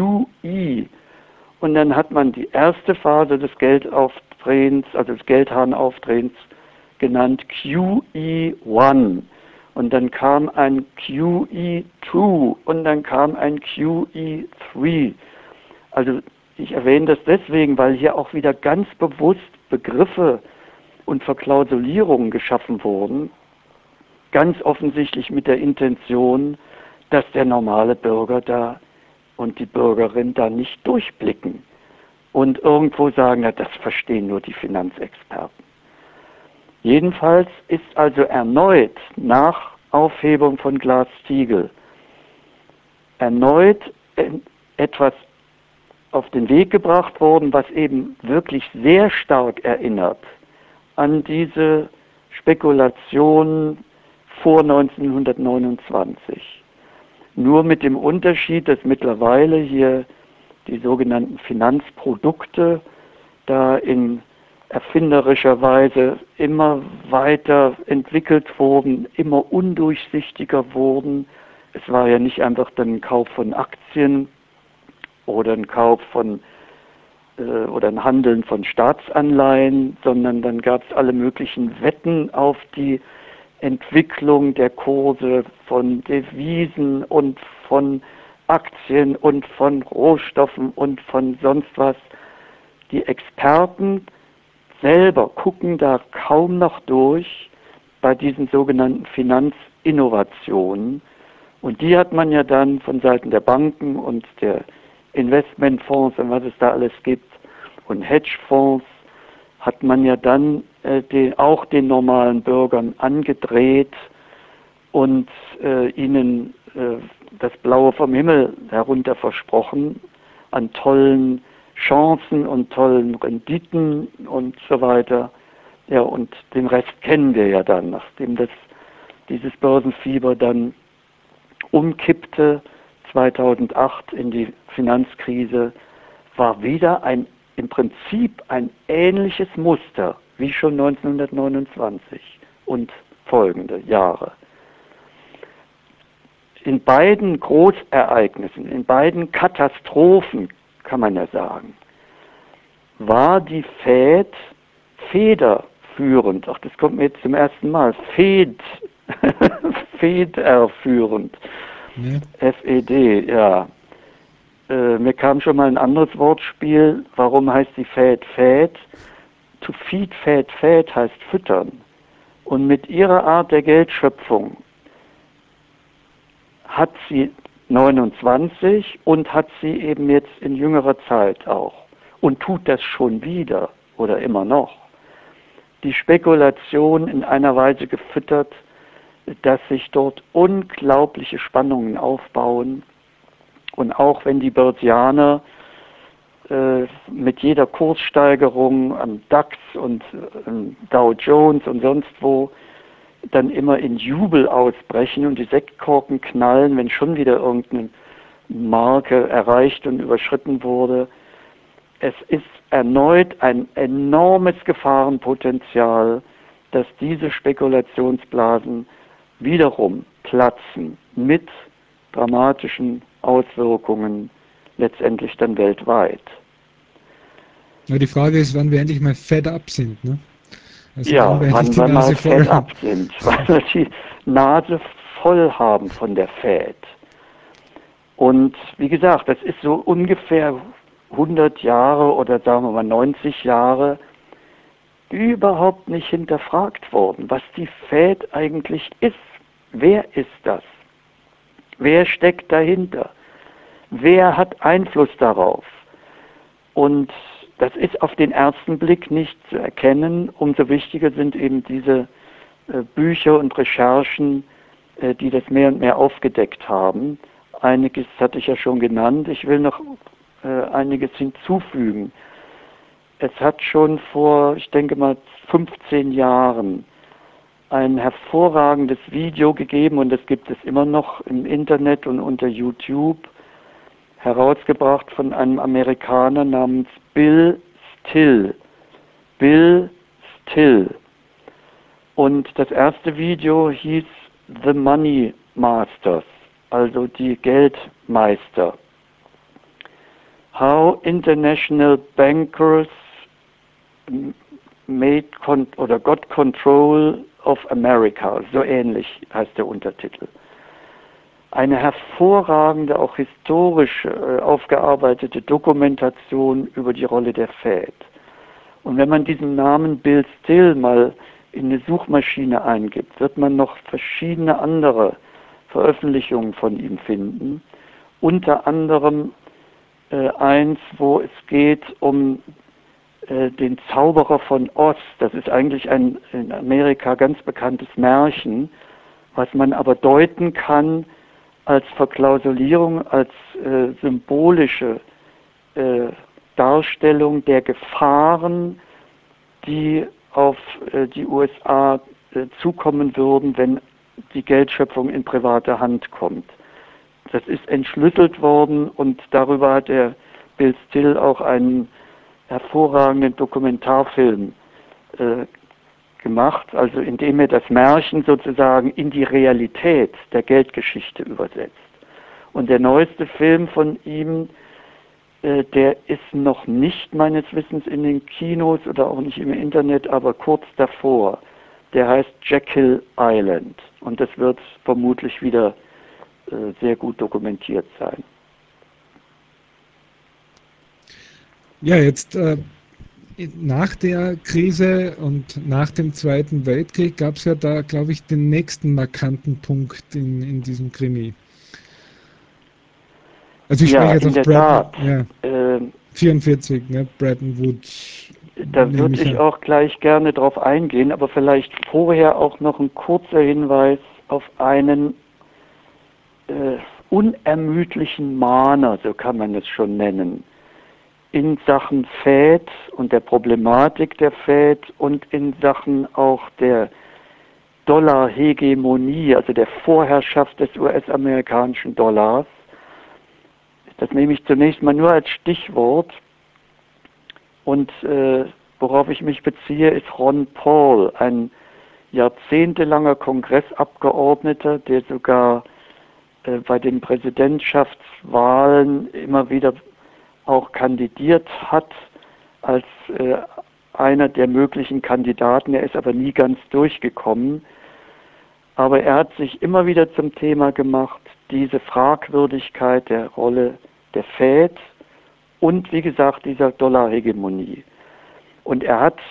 Und dann hat man die erste Phase des Geldaufdrehens, also des Geldhahnaufdrehens, genannt QE1. Und dann kam ein QE2 und dann kam ein QE3. Also ich erwähne das deswegen, weil hier auch wieder ganz bewusst Begriffe und Verklausulierungen geschaffen wurden, ganz offensichtlich mit der Intention, dass der normale Bürger da und die Bürgerin da nicht durchblicken und irgendwo sagen, na, das verstehen nur die Finanzexperten. Jedenfalls ist also erneut nach Aufhebung von Glass-Steagall erneut etwas auf den Weg gebracht worden, was eben wirklich sehr stark erinnert an diese Spekulation vor 1929. Nur mit dem Unterschied, dass mittlerweile hier die sogenannten Finanzprodukte da in erfinderischer Weise immer weiter entwickelt wurden, immer undurchsichtiger wurden. Es war ja nicht einfach dann ein Kauf von Aktien oder ein Kauf von oder ein Handeln von Staatsanleihen, sondern dann gab es alle möglichen Wetten auf die Entwicklung der Kurse von Devisen und von Aktien und von Rohstoffen und von sonst was. Die Experten selber gucken da kaum noch durch bei diesen sogenannten Finanzinnovationen. Und die hat man ja dann von Seiten der Banken und der Investmentfonds und was es da alles gibt und Hedgefonds hat man ja dann auch den normalen Bürgern angedreht und ihnen das Blaue vom Himmel herunter versprochen an tollen Chancen und tollen Renditen und so weiter. Ja, und den Rest kennen wir ja dann, nachdem dieses Börsenfieber dann umkippte 2008 in die Finanzkrise, war wieder im Prinzip ein ähnliches Muster wie schon 1929 und folgende Jahre. In beiden Großereignissen, in beiden Katastrophen, kann man ja sagen, war die Fed federführend. Ach, das kommt mir jetzt zum ersten Mal. Federführend. Ja. FED, ja. Mir kam schon mal ein anderes Wortspiel. Warum heißt die Fed Fed? To feed, Fed heißt füttern. Und mit ihrer Art der Geldschöpfung hat sie 29 und hat sie eben jetzt in jüngerer Zeit auch und tut das schon wieder oder immer noch. Die Spekulation in einer Weise gefüttert, dass sich dort unglaubliche Spannungen aufbauen. Und auch wenn die Börsianer mit jeder Kurssteigerung am DAX und Dow Jones und sonst wo dann immer in Jubel ausbrechen und die Sektkorken knallen, wenn schon wieder irgendeine Marke erreicht und überschritten wurde. Es ist erneut ein enormes Gefahrenpotenzial, dass diese Spekulationsblasen wiederum platzen mit dramatischen Auswirkungen letztendlich dann weltweit. Ja, die Frage ist, wann wir endlich mal fed up sind, ne? Also Ja, wann wir mal fed haben. up sind, weil wir die Nase voll haben von der Fed. Und wie gesagt, das ist so ungefähr 100 Jahre oder sagen wir mal 90 Jahre überhaupt nicht hinterfragt worden, was die Fed eigentlich ist. Wer ist das? Wer steckt dahinter? Wer hat Einfluss darauf? Und das ist auf den ersten Blick nicht zu erkennen. Umso wichtiger sind eben diese Bücher und Recherchen, die das mehr und mehr aufgedeckt haben. Einiges hatte ich ja schon genannt. Ich will noch einiges hinzufügen. Es hat schon vor, ich denke mal, 15 Jahren ein hervorragendes Video gegeben, und das gibt es immer noch im Internet und unter YouTube, herausgebracht von einem Amerikaner namens Bill Still. Bill Still. Und das erste Video hieß The Money Masters, also die Geldmeister. How International Bankers got control of America, so ähnlich heißt der Untertitel. Eine hervorragende, auch historisch aufgearbeitete Dokumentation über die Rolle der Fed. Und wenn man diesen Namen Bill Still mal in eine Suchmaschine eingibt, wird man noch verschiedene andere Veröffentlichungen von ihm finden. Unter anderem eins, wo es geht um den Zauberer von Oz. Das ist eigentlich ein in Amerika ganz bekanntes Märchen, was man aber deuten kann als Verklausulierung, als symbolische Darstellung der Gefahren, die auf die USA zukommen würden, wenn die Geldschöpfung in private Hand kommt. Das ist entschlüsselt worden, und darüber hat der Bill Still auch einen hervorragenden Dokumentarfilm gemacht, also indem er das Märchen sozusagen in die Realität der Geldgeschichte übersetzt. Und der neueste Film von ihm, der ist noch nicht meines Wissens in den Kinos oder auch nicht im Internet, aber kurz davor. Der heißt Jekyll Island, und das wird vermutlich wieder sehr gut dokumentiert sein. Ja, jetzt nach der Krise und nach dem Zweiten Weltkrieg gab es ja da, glaube ich, den nächsten markanten Punkt in diesem Krimi. Also ich spreche jetzt in auf der Tat. Ja, 44, ne, Bretton Woods. Da würde ich auch gleich gerne drauf eingehen, aber vielleicht vorher auch noch ein kurzer Hinweis auf einen unermüdlichen Mahner, so kann man es schon nennen, in Sachen Fed und der Problematik der Fed und in Sachen auch der Dollarhegemonie, also der Vorherrschaft des US-amerikanischen Dollars. Das nehme ich zunächst mal nur als Stichwort. Und worauf ich mich beziehe, ist Ron Paul, ein jahrzehntelanger Kongressabgeordneter, der sogar bei den Präsidentschaftswahlen immer wieder auch kandidiert hat als einer der möglichen Kandidaten. Er ist aber nie ganz durchgekommen. Aber er hat sich immer wieder zum Thema gemacht, diese Fragwürdigkeit der Rolle der Fed und, wie gesagt, dieser Dollarhegemonie. Und er hat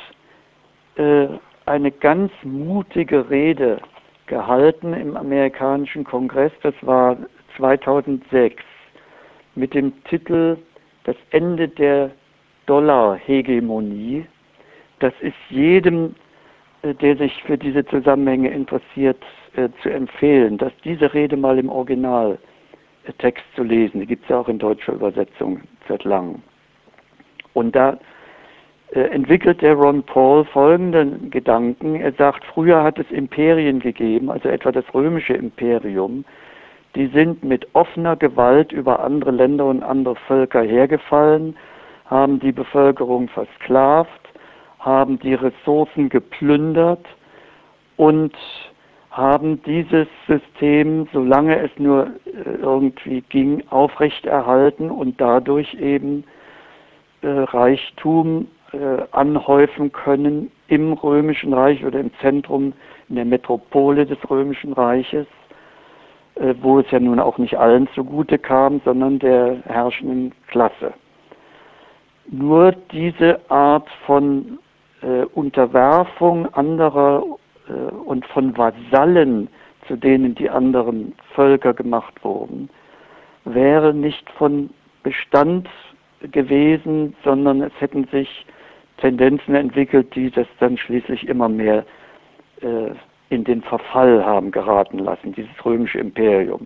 eine ganz mutige Rede gehalten im amerikanischen Kongress, das war 2006, mit dem Titel Das Ende der Dollarhegemonie. Das ist jedem, der sich für diese Zusammenhänge interessiert, zu empfehlen, dass diese Rede mal im Originaltext zu lesen. Die gibt es ja auch in deutscher Übersetzung seit langem. Und da entwickelt der Ron Paul folgenden Gedanken. Er sagt, früher hat es Imperien gegeben, also etwa das römische Imperium, die sind mit offener Gewalt über andere Länder und andere Völker hergefallen, haben die Bevölkerung versklavt, haben die Ressourcen geplündert und haben dieses System, solange es nur irgendwie ging, aufrechterhalten und dadurch eben Reichtum anhäufen können im Römischen Reich oder im Zentrum, in der Metropole des Römischen Reiches, wo es ja nun auch nicht allen zugute kam, sondern der herrschenden Klasse. Nur diese Art von Unterwerfung anderer und von Vasallen, zu denen die anderen Völker gemacht wurden, wäre nicht von Bestand gewesen, sondern es hätten sich Tendenzen entwickelt, die das dann schließlich immer mehr in den Verfall haben geraten lassen, dieses römische Imperium.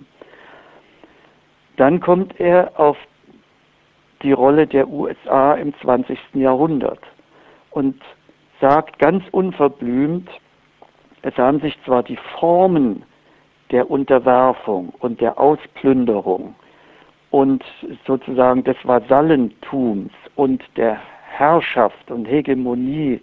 Dann kommt er auf die Rolle der USA im 20. Jahrhundert und sagt ganz unverblümt, es haben sich zwar die Formen der Unterwerfung und der Ausplünderung und sozusagen des Vasallentums und der Herrschaft und Hegemonie,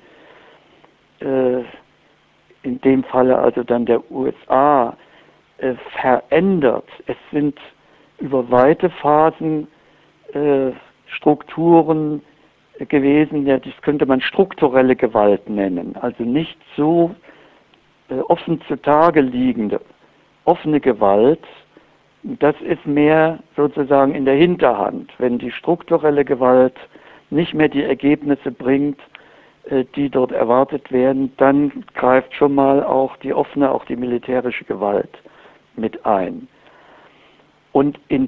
in dem Falle also dann der USA, verändert. Es sind über weite Phasen Strukturen gewesen, ja, das könnte man strukturelle Gewalt nennen, also nicht so offen zutage liegende, offene Gewalt. Das ist mehr sozusagen in der Hinterhand, wenn die strukturelle Gewalt nicht mehr die Ergebnisse bringt, die dort erwartet werden, dann greift schon mal auch die offene, auch die militärische Gewalt mit ein. Und in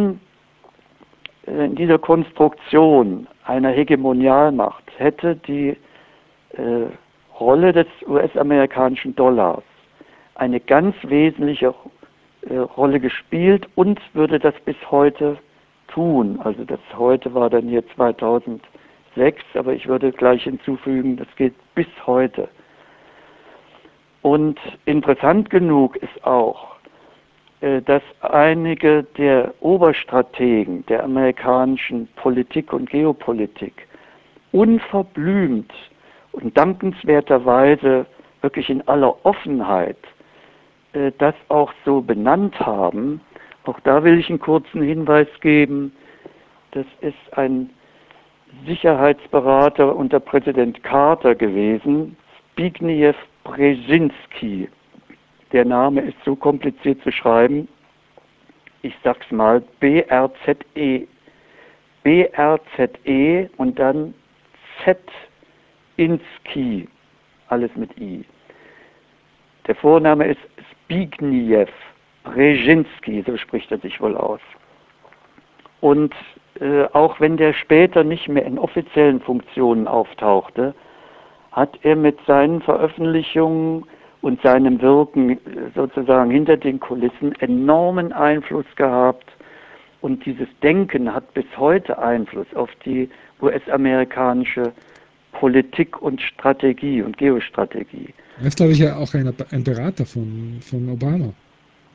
dieser Konstruktion einer Hegemonialmacht hätte die Rolle des US-amerikanischen Dollars eine ganz wesentliche Rolle gespielt und würde das bis heute tun. Also das heute war dann hier 2006, aber ich würde gleich hinzufügen, das geht bis heute. Und interessant genug ist auch, dass einige der Oberstrategen der amerikanischen Politik und Geopolitik unverblümt und dankenswerterweise wirklich in aller Offenheit das auch so benannt haben. Auch da will ich einen kurzen Hinweis geben. Das ist ein Sicherheitsberater unter Präsident Carter gewesen, Zbigniew Brzezinski. Der Name ist so kompliziert zu schreiben. Ich sag's mal, B-R-Z-E und dann Z-Inski, alles mit I. Der Vorname ist Zbigniew Brzezinski, so spricht er sich wohl aus. Und auch wenn der später nicht mehr in offiziellen Funktionen auftauchte, hat er mit seinen Veröffentlichungen und seinem Wirken sozusagen hinter den Kulissen enormen Einfluss gehabt. Und dieses Denken hat bis heute Einfluss auf die US-amerikanische Politik und Strategie und Geostrategie. Er ist, glaube ich, ja auch ein Berater von Obama.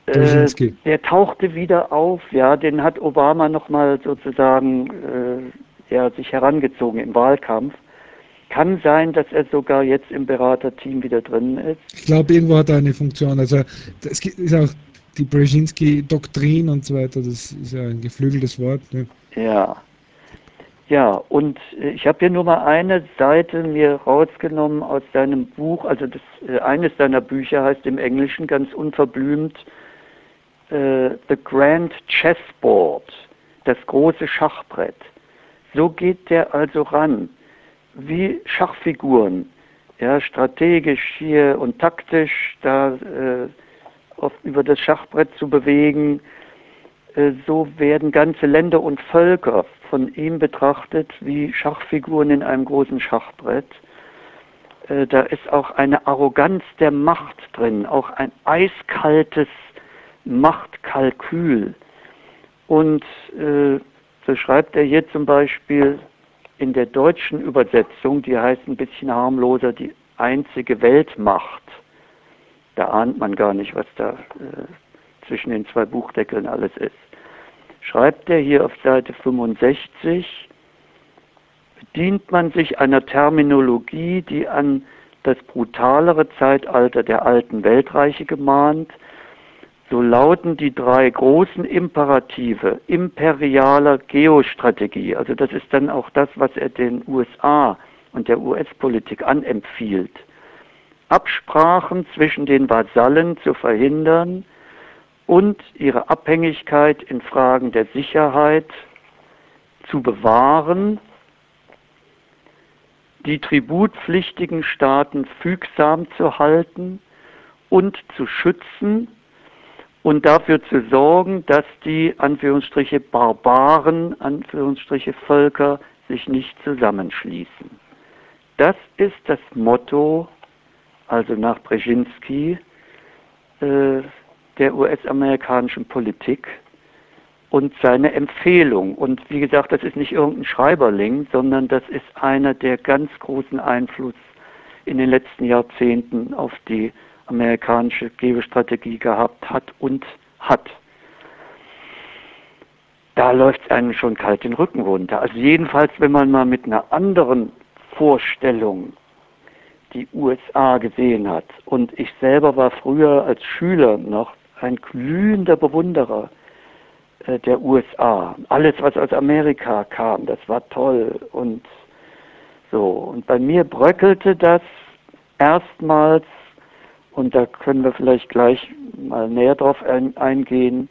Brzezinski. Der tauchte wieder auf, ja, den hat Obama nochmal sozusagen sich herangezogen im Wahlkampf. Kann sein, dass er sogar jetzt im Beraterteam wieder drin ist. Ich glaube, irgendwo hat er eine Funktion. Also es ist auch die Brzezinski-Doktrin und so weiter, das ist ja ein geflügeltes Wort. Ne? Ja. Ja, und ich habe hier nur mal eine Seite mir rausgenommen aus seinem Buch, also eines seiner Bücher heißt im Englischen ganz unverblümt The Grand Chessboard, das große Schachbrett. So geht der also ran, wie Schachfiguren, ja, strategisch hier und taktisch da über das Schachbrett zu bewegen. So werden ganze Länder und Völker von ihm betrachtet wie Schachfiguren in einem großen Schachbrett. Da ist auch eine Arroganz der Macht drin, auch ein eiskaltes Machtkalkül. Und so schreibt er hier zum Beispiel in der deutschen Übersetzung, die heißt ein bisschen harmloser, die einzige Weltmacht. Da ahnt man gar nicht, was da zwischen den zwei Buchdeckeln alles ist. Schreibt er hier auf Seite 65, bedient man sich einer Terminologie, die an das brutalere Zeitalter der alten Weltreiche gemahnt, so lauten die drei großen Imperative imperialer Geostrategie. Also das ist dann auch das, was er den USA und der US-Politik anempfiehlt. Absprachen zwischen den Vasallen zu verhindern und ihre Abhängigkeit in Fragen der Sicherheit zu bewahren, die tributpflichtigen Staaten fügsam zu halten und zu schützen und dafür zu sorgen, dass die Anführungsstriche Barbaren, Anführungsstriche Völker sich nicht zusammenschließen. Das ist das Motto, also nach Brzezinski, der US-amerikanischen Politik und seine Empfehlung. Und wie gesagt, das ist nicht irgendein Schreiberling, sondern das ist einer, der ganz großen Einfluss in den letzten Jahrzehnten auf die amerikanische Geostrategie gehabt hat und hat. Da läuft es einem schon kalt den Rücken runter. Also jedenfalls, wenn man mal mit einer anderen Vorstellung die USA gesehen hat. Und ich selber war früher als Schüler noch ein glühender Bewunderer der USA. Alles, was aus Amerika kam, das war toll und so. Und bei mir bröckelte das erstmals, und da können wir vielleicht gleich mal näher drauf eingehen,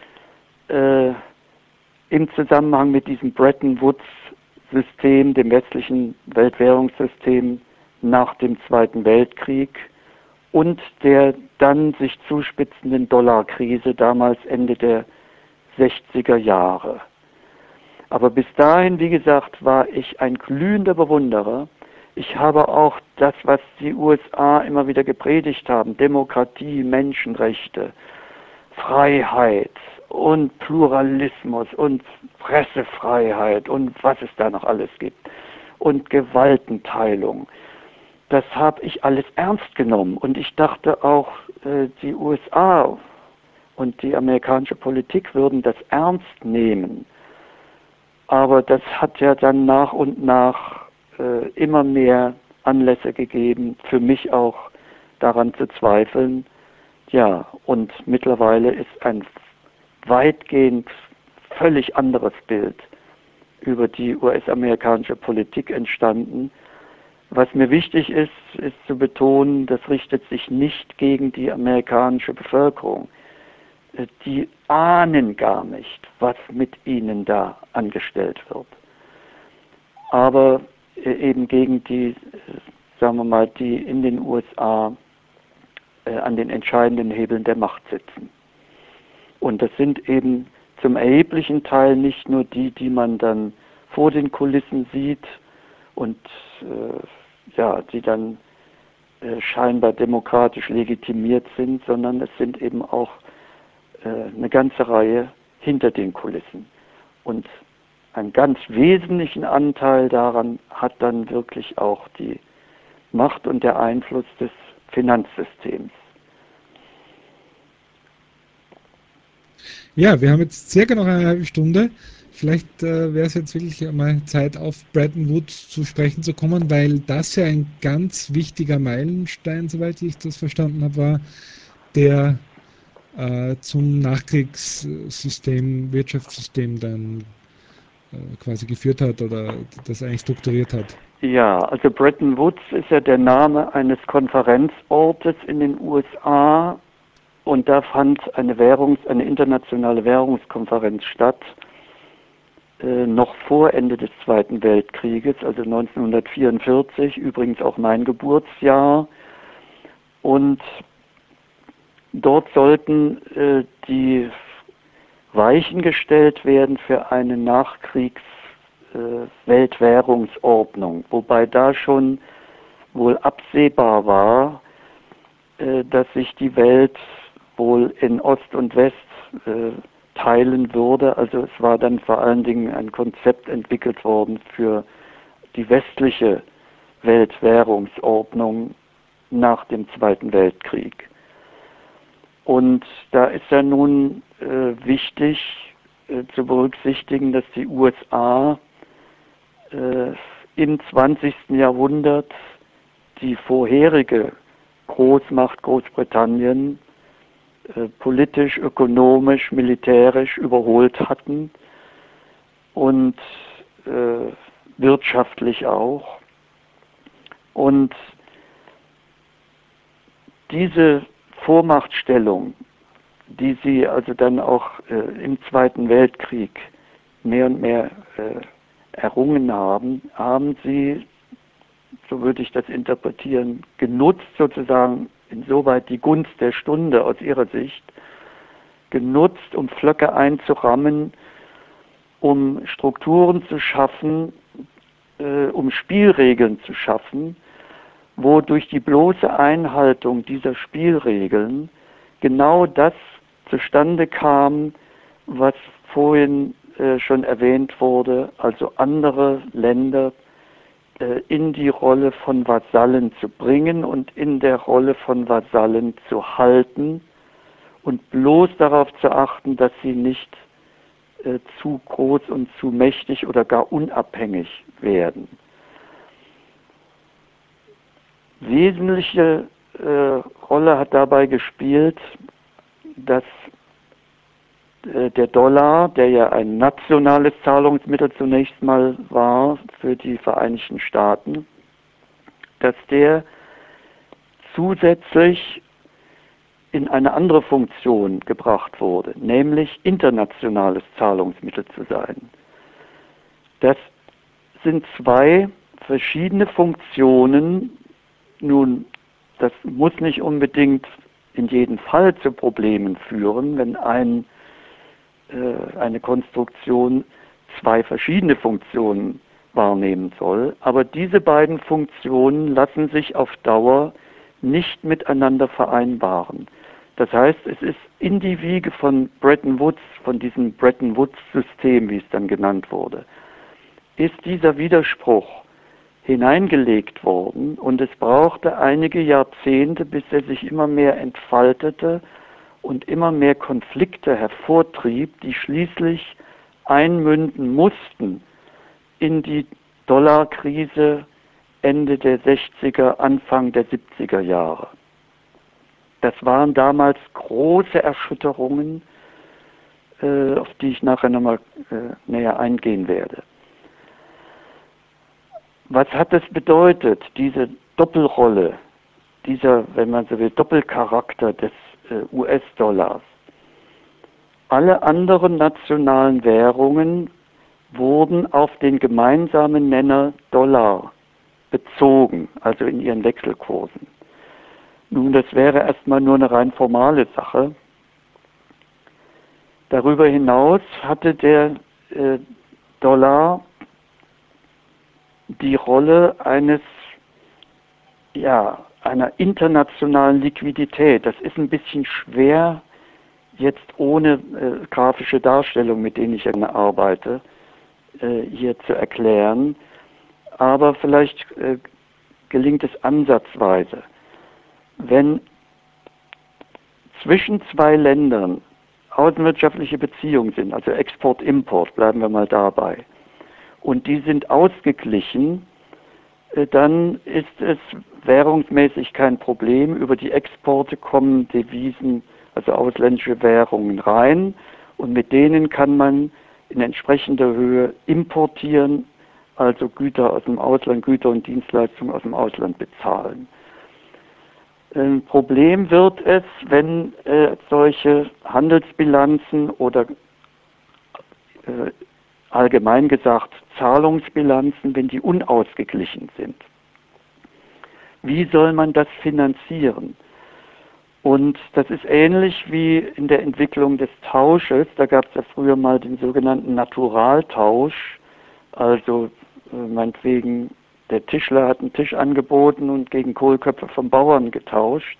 im Zusammenhang mit diesem Bretton Woods-System, dem westlichen Weltwährungssystem nach dem Zweiten Weltkrieg und der dann sich zuspitzenden Dollarkrise, damals Ende der 60er Jahre. Aber bis dahin, wie gesagt, war ich ein glühender Bewunderer. Ich habe auch das, was die USA immer wieder gepredigt haben, Demokratie, Menschenrechte, Freiheit und Pluralismus und Pressefreiheit und was es da noch alles gibt und Gewaltenteilung. Das habe ich alles ernst genommen und ich dachte auch, die USA und die amerikanische Politik würden das ernst nehmen. Aber das hat ja dann nach und nach immer mehr Anlässe gegeben, für mich auch daran zu zweifeln. Ja, und mittlerweile ist ein weitgehend völlig anderes Bild über die US-amerikanische Politik entstanden. Was mir wichtig ist, ist zu betonen, das richtet sich nicht gegen die amerikanische Bevölkerung. Die ahnen gar nicht, was mit ihnen da angestellt wird. Aber eben gegen die, sagen wir mal, die in den USA an den entscheidenden Hebeln der Macht sitzen. Und das sind eben zum erheblichen Teil nicht nur die, die man dann vor den Kulissen sieht und die dann scheinbar demokratisch legitimiert sind, sondern es sind eben auch eine ganze Reihe hinter den Kulissen. Und einen ganz wesentlichen Anteil daran hat dann wirklich auch die Macht und der Einfluss des Finanzsystems. Ja, wir haben jetzt circa noch eine halbe Stunde. Vielleicht wäre es jetzt wirklich mal Zeit, auf Bretton Woods zu sprechen zu kommen, weil das ja ein ganz wichtiger Meilenstein, soweit ich das verstanden habe, war, der zum Nachkriegssystem, Wirtschaftssystem dann quasi geführt hat oder das eigentlich strukturiert hat. Ja, also Bretton Woods ist ja der Name eines Konferenzortes in den USA und da fand eine internationale Währungskonferenz statt, noch vor Ende des Zweiten Weltkrieges, also 1944, übrigens auch mein Geburtsjahr. Und dort sollten die Weichen gestellt werden für eine Weltwährungsordnung, wobei da schon wohl absehbar war, dass sich die Welt wohl in Ost und West teilen würde. Also es war dann vor allen Dingen ein Konzept entwickelt worden für die westliche Weltwährungsordnung nach dem Zweiten Weltkrieg. Und da ist ja nun wichtig zu berücksichtigen, dass die USA im 20. Jahrhundert die vorherige Großmacht Großbritannien politisch, ökonomisch, militärisch überholt hatten und wirtschaftlich auch. Und diese Vormachtstellung, die sie also dann auch im Zweiten Weltkrieg mehr und mehr errungen haben, haben sie, so würde ich das interpretieren, genutzt sozusagen insoweit die Gunst der Stunde aus ihrer Sicht, genutzt, um Pflöcke einzurammen, um Strukturen zu schaffen, um Spielregeln zu schaffen, wo durch die bloße Einhaltung dieser Spielregeln genau das zustande kam, was vorhin schon erwähnt wurde, also andere Länder in die Rolle von Vasallen zu bringen und in der Rolle von Vasallen zu halten und bloß darauf zu achten, dass sie nicht zu groß und zu mächtig oder gar unabhängig werden. Wesentliche Rolle hat dabei gespielt, dass der Dollar, der ja ein nationales Zahlungsmittel zunächst mal war für die Vereinigten Staaten, dass der zusätzlich in eine andere Funktion gebracht wurde, nämlich internationales Zahlungsmittel zu sein. Das sind zwei verschiedene Funktionen. Nun, das muss nicht unbedingt in jedem Fall zu Problemen führen, wenn eine Konstruktion zwei verschiedene Funktionen wahrnehmen soll. Aber diese beiden Funktionen lassen sich auf Dauer nicht miteinander vereinbaren. Das heißt, es ist in die Wiege von Bretton Woods, von diesem Bretton Woods-System, wie es dann genannt wurde, ist dieser Widerspruch hineingelegt worden und es brauchte einige Jahrzehnte, bis er sich immer mehr entfaltete und immer mehr Konflikte hervortrieb, die schließlich einmünden mussten in die Dollarkrise Ende der 60er, Anfang der 70er Jahre. Das waren damals große Erschütterungen, auf die ich nachher nochmal näher eingehen werde. Was hat es bedeutet, diese Doppelrolle, dieser, wenn man so will, Doppelcharakter des US-Dollars? Alle anderen nationalen Währungen wurden auf den gemeinsamen Nenner Dollar bezogen, also in ihren Wechselkursen. Nun, das wäre erstmal nur eine rein formale Sache. Darüber hinaus hatte der Dollar die Rolle einer internationalen Liquidität. Das ist ein bisschen schwer, jetzt ohne grafische Darstellung, mit denen ich gerne arbeite, hier zu erklären. Aber vielleicht gelingt es ansatzweise. Wenn zwischen zwei Ländern außenwirtschaftliche Beziehungen sind, also Export-Import, bleiben wir mal dabei, und die sind ausgeglichen, dann ist es währungsmäßig kein Problem. Über die Exporte kommen Devisen, also ausländische Währungen rein, und mit denen kann man in entsprechender Höhe importieren, also Güter aus dem Ausland, Güter und Dienstleistungen aus dem Ausland bezahlen. Ein Problem wird es, wenn solche Handelsbilanzen oder allgemein gesagt Zahlungsbilanzen, wenn die unausgeglichen sind. Wie soll man das finanzieren? Und das ist ähnlich wie in der Entwicklung des Tausches. Da gab es ja früher mal den sogenannten Naturaltausch. Also meinetwegen, der Tischler hat einen Tisch angeboten und gegen Kohlköpfe vom Bauern getauscht.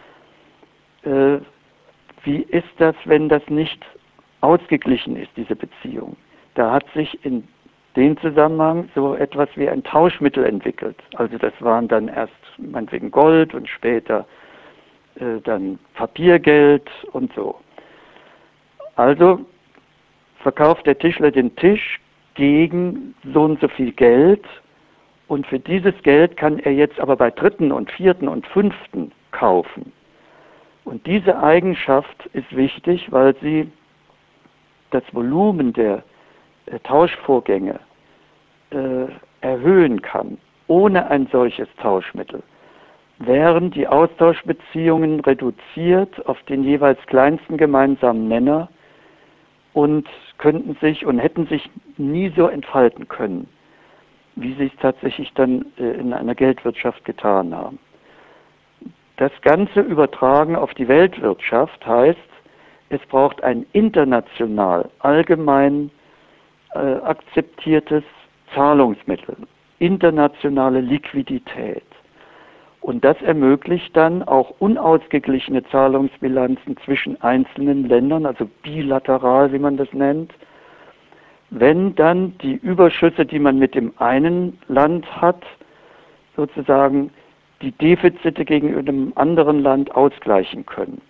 Wie ist das, wenn das nicht ausgeglichen ist, diese Beziehung? Da hat sich in dem Zusammenhang so etwas wie ein Tauschmittel entwickelt. Also das waren dann erst meinetwegen Gold und später dann Papiergeld und so. Also verkauft der Tischler den Tisch gegen so und so viel Geld, und für dieses Geld kann er jetzt aber bei Dritten und Vierten und Fünften kaufen. Und diese Eigenschaft ist wichtig, weil sie das Volumen der Tauschvorgänge erhöhen kann, ohne ein solches Tauschmittel. Wären die Austauschbeziehungen reduziert auf den jeweils kleinsten gemeinsamen Nenner und könnten sich und hätten sich nie so entfalten können, wie sie es tatsächlich dann in einer Geldwirtschaft getan haben. Das Ganze übertragen auf die Weltwirtschaft heißt, es braucht ein international, allgemein akzeptiertes Zahlungsmittel, internationale Liquidität. Und das ermöglicht dann auch unausgeglichene Zahlungsbilanzen zwischen einzelnen Ländern, also bilateral, wie man das nennt, wenn dann die Überschüsse, die man mit dem einen Land hat, sozusagen die Defizite gegenüber einem anderen Land ausgleichen können.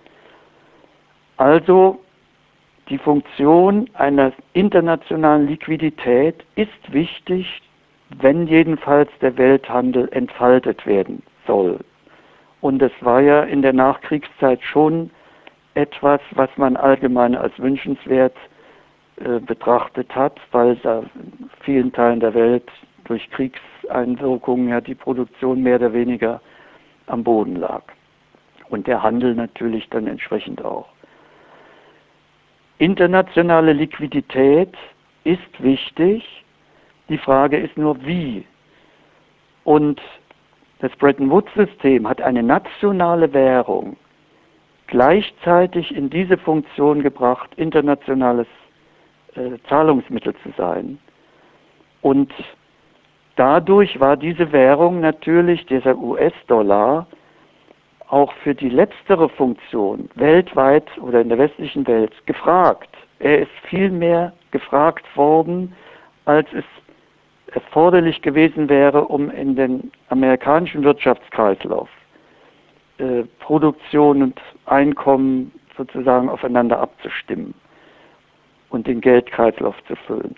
Also die Funktion einer internationalen Liquidität ist wichtig, wenn jedenfalls der Welthandel entfaltet werden soll. Und es war ja in der Nachkriegszeit schon etwas, was man allgemein als wünschenswert betrachtet hat, weil da in vielen Teilen der Welt durch Kriegseinwirkungen ja die Produktion mehr oder weniger am Boden lag. Und der Handel natürlich dann entsprechend auch. Internationale Liquidität ist wichtig. Die Frage ist nur, wie. Und das Bretton-Woods-System hat eine nationale Währung gleichzeitig in diese Funktion gebracht, internationales Zahlungsmittel zu sein. Und dadurch war diese Währung natürlich, dieser US-Dollar, auch für die letztere Funktion weltweit oder in der westlichen Welt gefragt. Er ist viel mehr gefragt worden, als es erforderlich gewesen wäre, um in den amerikanischen Wirtschaftskreislauf Produktion und Einkommen sozusagen aufeinander abzustimmen und den Geldkreislauf zu füllen.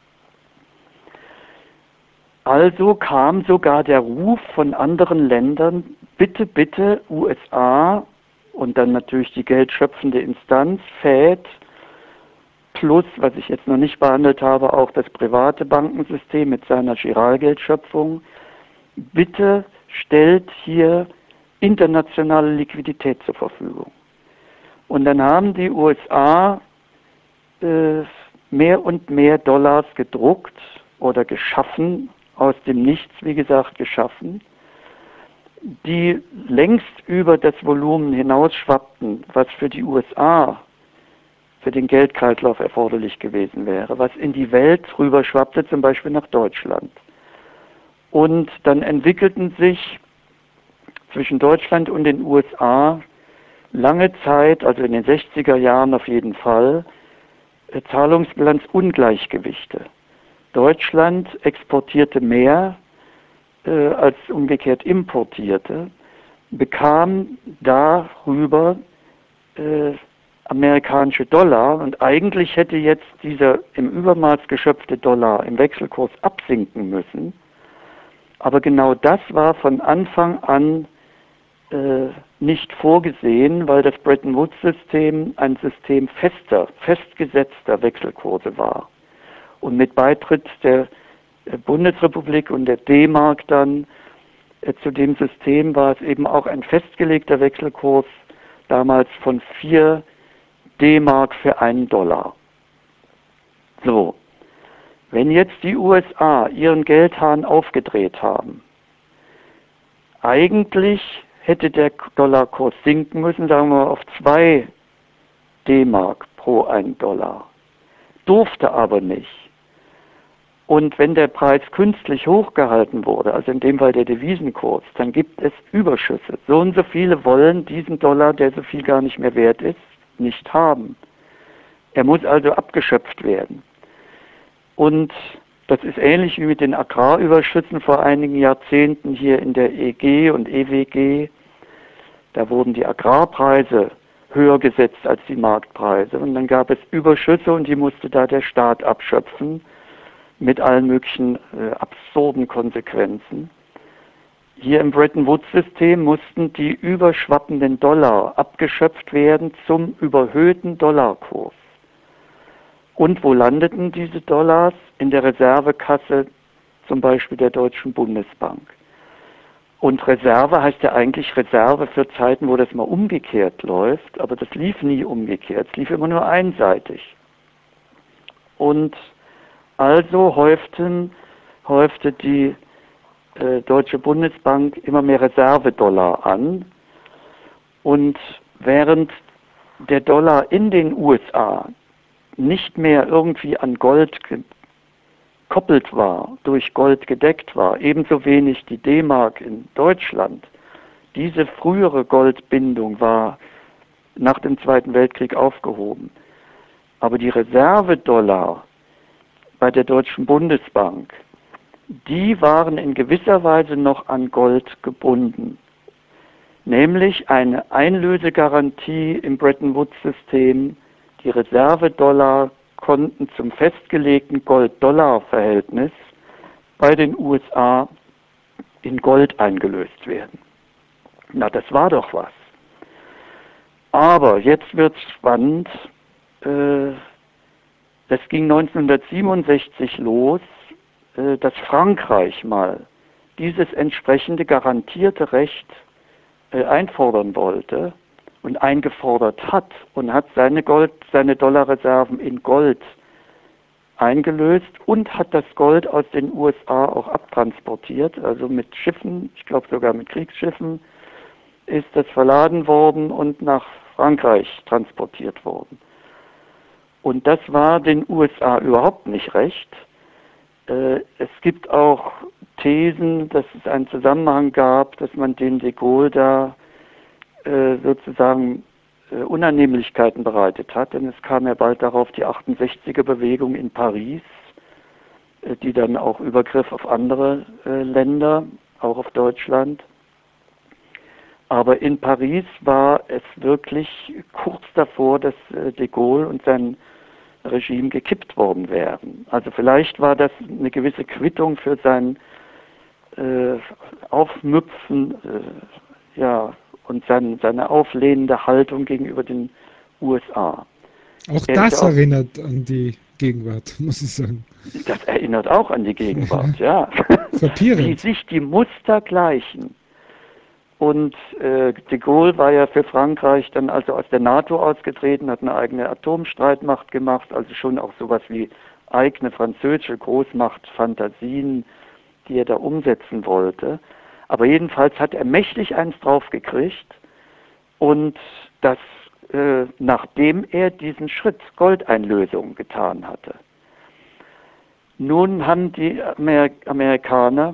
Also kam sogar der Ruf von anderen Ländern, bitte, bitte USA und dann natürlich die geldschöpfende Instanz, Fed, plus, was ich jetzt noch nicht behandelt habe, auch das private Bankensystem mit seiner Giralgeldschöpfung, bitte stellt hier internationale Liquidität zur Verfügung. Und dann haben die USA mehr und mehr Dollars gedruckt oder geschaffen, aus dem Nichts, wie gesagt, geschaffen, die längst über das Volumen hinausschwappten, was für die USA, für den Geldkreislauf erforderlich gewesen wäre, was in die Welt rüberschwappte, zum Beispiel nach Deutschland. Und dann entwickelten sich zwischen Deutschland und den USA lange Zeit, also in den 60er Jahren auf jeden Fall, Zahlungsbilanzungleichgewichte. Deutschland exportierte mehr als umgekehrt importierte, bekam darüber amerikanische Dollar und eigentlich hätte jetzt dieser im Übermaß geschöpfte Dollar im Wechselkurs absinken müssen. Aber genau das war von Anfang an nicht vorgesehen, weil das Bretton Woods-System ein System festgesetzter Wechselkurse war. Und mit Beitritt der Bundesrepublik und der D-Mark dann zu dem System war es eben auch ein festgelegter Wechselkurs, damals von 4 D-Mark für einen Dollar. So, wenn jetzt die USA ihren Geldhahn aufgedreht haben, eigentlich hätte der Dollarkurs sinken müssen, sagen wir mal auf 2 D-Mark pro 1 Dollar. Durfte aber nicht. Und wenn der Preis künstlich hochgehalten wurde, also in dem Fall der Devisenkurs, dann gibt es Überschüsse. So und so viele wollen diesen Dollar, der so viel gar nicht mehr wert ist, nicht haben. Er muss also abgeschöpft werden. Und das ist ähnlich wie mit den Agrarüberschüssen vor einigen Jahrzehnten hier in der EG und EWG. Da wurden die Agrarpreise höher gesetzt als die Marktpreise. Und dann gab es Überschüsse und die musste da der Staat abschöpfen mit allen möglichen absurden Konsequenzen. Hier im Bretton Woods-System mussten die überschwappenden Dollar abgeschöpft werden zum überhöhten Dollarkurs. Und wo landeten diese Dollars? In der Reservekasse zum Beispiel der Deutschen Bundesbank. Und Reserve heißt ja eigentlich Reserve für Zeiten, wo das mal umgekehrt läuft, aber das lief nie umgekehrt, es lief immer nur einseitig. Und also häufte die Deutsche Bundesbank immer mehr Reservedollar an. Und während der Dollar in den USA nicht mehr irgendwie an Gold gekoppelt war, durch Gold gedeckt war, ebenso wenig die D-Mark in Deutschland, diese frühere Goldbindung war nach dem Zweiten Weltkrieg aufgehoben. Aber die Reservedollar bei der Deutschen Bundesbank, die waren in gewisser Weise noch an Gold gebunden. Nämlich eine Einlösegarantie im Bretton Woods-System. Die Reservedollar konnten zum festgelegten Gold-Dollar-Verhältnis bei den USA in Gold eingelöst werden. Na, das war doch was. Aber jetzt wird es spannend. Das ging 1967 los, dass Frankreich mal dieses entsprechende garantierte Recht einfordern wollte und eingefordert hat und hat seine Dollarreserven in Gold eingelöst und hat das Gold aus den USA auch abtransportiert, also mit Schiffen, ich glaube sogar mit Kriegsschiffen ist das verladen worden und nach Frankreich transportiert worden. Und das war den USA überhaupt nicht recht. Es gibt auch Thesen, dass es einen Zusammenhang gab, dass man den de Gaulle da sozusagen Unannehmlichkeiten bereitet hat. Denn es kam ja bald darauf die 68er-Bewegung in Paris, die dann auch Übergriff auf andere Länder, auch auf Deutschland. Aber in Paris war es wirklich kurz davor, dass de Gaulle und sein Regime gekippt worden wären. Also vielleicht war das eine gewisse Quittung für sein Aufmüpfen und seine auflehnende Haltung gegenüber den USA. Auch das erinnert an die Gegenwart, muss ich sagen. Das erinnert auch an die Gegenwart, ja. Wie sich die Muster gleichen. Und de Gaulle war ja für Frankreich dann also aus der NATO ausgetreten, hat eine eigene Atomstreitmacht gemacht, also schon auch sowas wie eigene französische Großmachtfantasien, die er da umsetzen wollte. Aber jedenfalls hat er mächtig eins draufgekriegt und das nachdem er diesen Schritt Goldeinlösung getan hatte. Nun haben die Amerikaner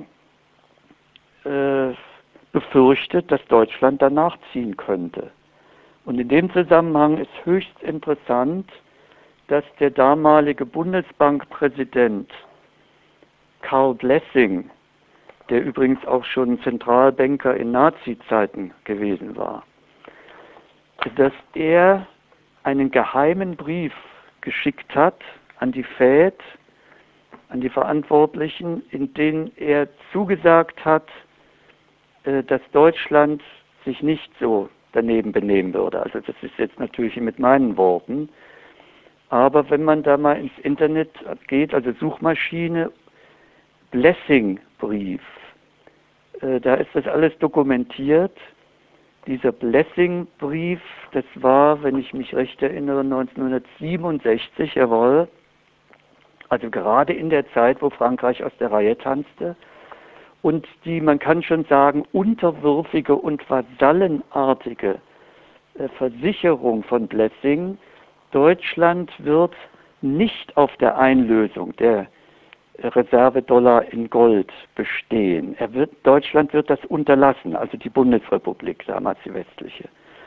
befürchtet, dass Deutschland danach ziehen könnte. Und in dem Zusammenhang ist höchst interessant, dass der damalige Bundesbankpräsident Karl Blessing, der übrigens auch schon Zentralbanker in Nazi-Zeiten gewesen war, dass er einen geheimen Brief geschickt hat an die Fed, an die Verantwortlichen, in dem er zugesagt hat, dass Deutschland sich nicht so daneben benehmen würde. Also das ist jetzt natürlich mit meinen Worten. Aber wenn man da mal ins Internet geht, also Suchmaschine, Blessing-Brief, da ist das alles dokumentiert. Dieser Blessing-Brief, das war, wenn ich mich recht erinnere, 1967, jawohl, also gerade in der Zeit, wo Frankreich aus der Reihe tanzte und die, man kann schon sagen, unterwürfige und vasallenartige Versicherung von Blessing, Deutschland wird nicht auf der Einlösung der Reservedollar in Gold bestehen. Deutschland wird das unterlassen, also die Bundesrepublik, damals die westliche.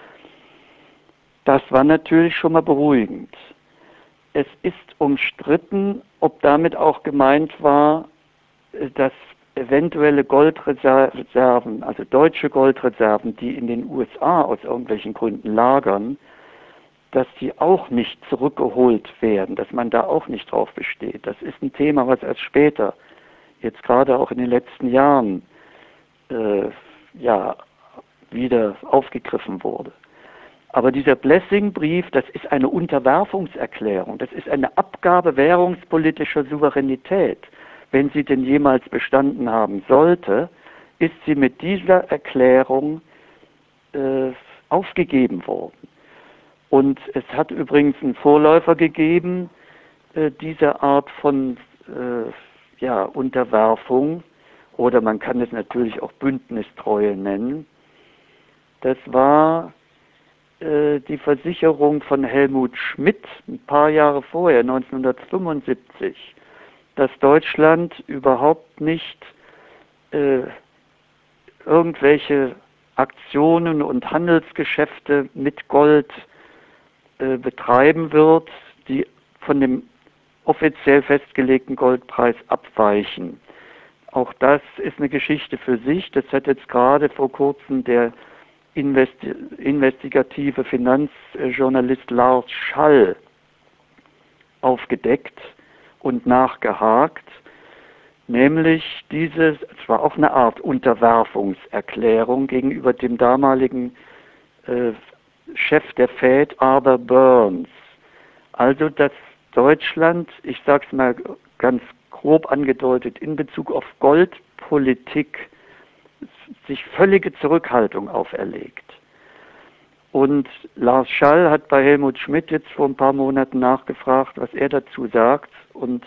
Das war natürlich schon mal beruhigend. Es ist umstritten, ob damit auch gemeint war, dass eventuelle Goldreserven, also deutsche Goldreserven, die in den USA aus irgendwelchen Gründen lagern, dass die auch nicht zurückgeholt werden, dass man da auch nicht drauf besteht. Das ist ein Thema, was erst später, jetzt gerade auch in den letzten Jahren, wieder aufgegriffen wurde. Aber dieser Blessing-Brief, das ist eine Unterwerfungserklärung, das ist eine Abgabe währungspolitischer Souveränität. Wenn sie denn jemals bestanden haben sollte, ist sie mit dieser Erklärung aufgegeben worden. Und es hat übrigens einen Vorläufer gegeben, dieser Art von Unterwerfung, oder man kann es natürlich auch Bündnistreue nennen. Das war die Versicherung von Helmut Schmidt ein paar Jahre vorher, 1975, dass Deutschland überhaupt nicht irgendwelche Aktionen und Handelsgeschäfte mit Gold betreiben wird, die von dem offiziell festgelegten Goldpreis abweichen. Auch das ist eine Geschichte für sich. Das hat jetzt gerade vor kurzem der investigative Finanzjournalist Lars Schall aufgedeckt und nachgehakt, nämlich es war auch eine Art Unterwerfungserklärung gegenüber dem damaligen Chef der Fed, Arthur Burns. Also, dass Deutschland, ich sage es mal ganz grob angedeutet, in Bezug auf Goldpolitik sich völlige Zurückhaltung auferlegt. Und Lars Schall hat bei Helmut Schmidt jetzt vor ein paar Monaten nachgefragt, was er dazu sagt. Und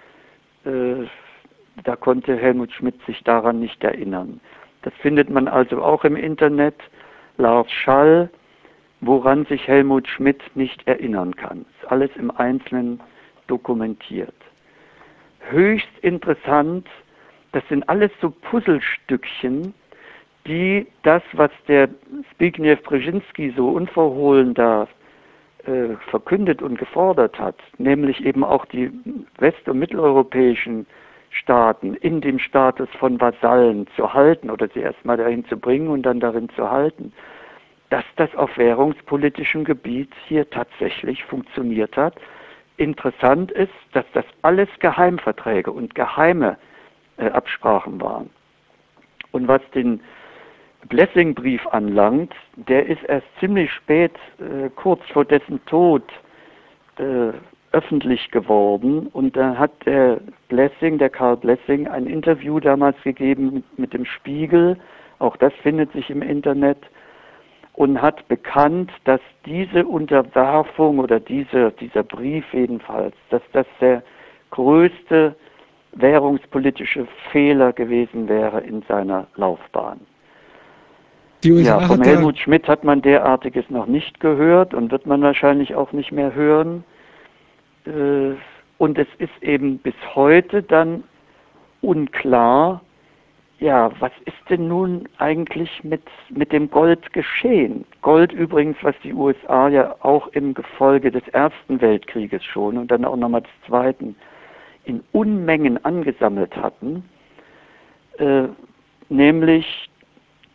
da konnte Helmut Schmidt sich daran nicht erinnern. Das findet man also auch im Internet. Lars Schall, woran sich Helmut Schmidt nicht erinnern kann. Ist alles im Einzelnen dokumentiert. Höchst interessant, das sind alles so Puzzlestückchen, die das, was der Zbigniew Brzezinski so unverhohlen da verkündet und gefordert hat, nämlich eben auch die west- und mitteleuropäischen Staaten in dem Status von Vasallen zu halten oder sie erstmal dahin zu bringen und dann darin zu halten, dass das auf währungspolitischem Gebiet hier tatsächlich funktioniert hat. Interessant ist, dass das alles Geheimverträge und geheime Absprachen waren. Und was den Blessing-Brief anlangt, der ist erst ziemlich spät, kurz vor dessen Tod, öffentlich geworden. Und da hat der Karl Blessing, ein Interview damals gegeben mit dem Spiegel, auch das findet sich im Internet, und hat bekannt, dass diese Unterwerfung oder dieser Brief jedenfalls, dass das der größte währungspolitische Fehler gewesen wäre in seiner Laufbahn. Die USA Vom Helmut Schmidt hat man derartiges noch nicht gehört und wird man wahrscheinlich auch nicht mehr hören. Und es ist eben bis heute dann unklar, ja, was ist denn nun eigentlich mit dem Gold geschehen? Gold übrigens, was die USA ja auch im Gefolge des Ersten Weltkrieges schon und dann auch nochmal des Zweiten in Unmengen angesammelt hatten, nämlich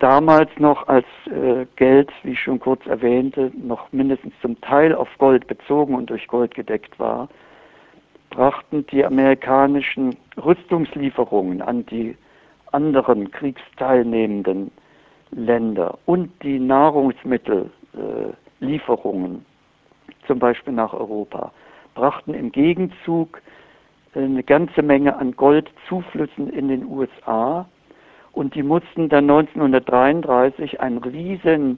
damals noch als Geld, wie ich schon kurz erwähnte, noch mindestens zum Teil auf Gold bezogen und durch Gold gedeckt war, brachten die amerikanischen Rüstungslieferungen an die anderen kriegsteilnehmenden Länder und die Nahrungsmittellieferungen, zum Beispiel nach Europa, brachten im Gegenzug eine ganze Menge an Goldzuflüssen in den USA, und die mussten dann 1933 ein riesen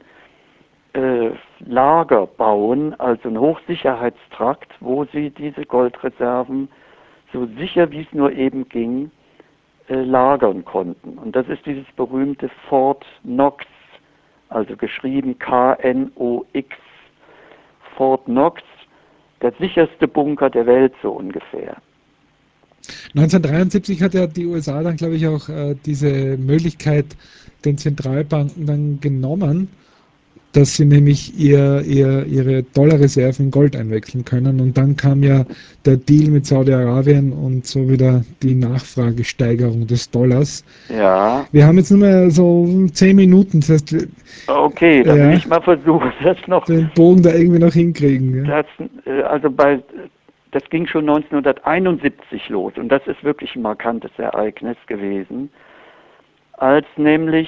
Lager bauen, also einen Hochsicherheitstrakt, wo sie diese Goldreserven so sicher wie es nur eben ging lagern konnten. Und das ist dieses berühmte Fort Knox, also geschrieben K-N-O-X, Fort Knox, der sicherste Bunker der Welt so ungefähr. 1973 hat ja die USA dann, glaube ich, auch diese Möglichkeit den Zentralbanken dann genommen, dass sie nämlich ihre Dollarreserven in Gold einwechseln können. Und dann kam ja der Deal mit Saudi-Arabien und so wieder die Nachfragesteigerung des Dollars. Ja. Wir haben jetzt nur mehr so 10 Minuten, das heißt, Okay, dann will ich mal versuchen, das noch den Bogen da irgendwie noch hinkriegen. Ja. Das ging schon 1971 los, und das ist wirklich ein markantes Ereignis gewesen, als nämlich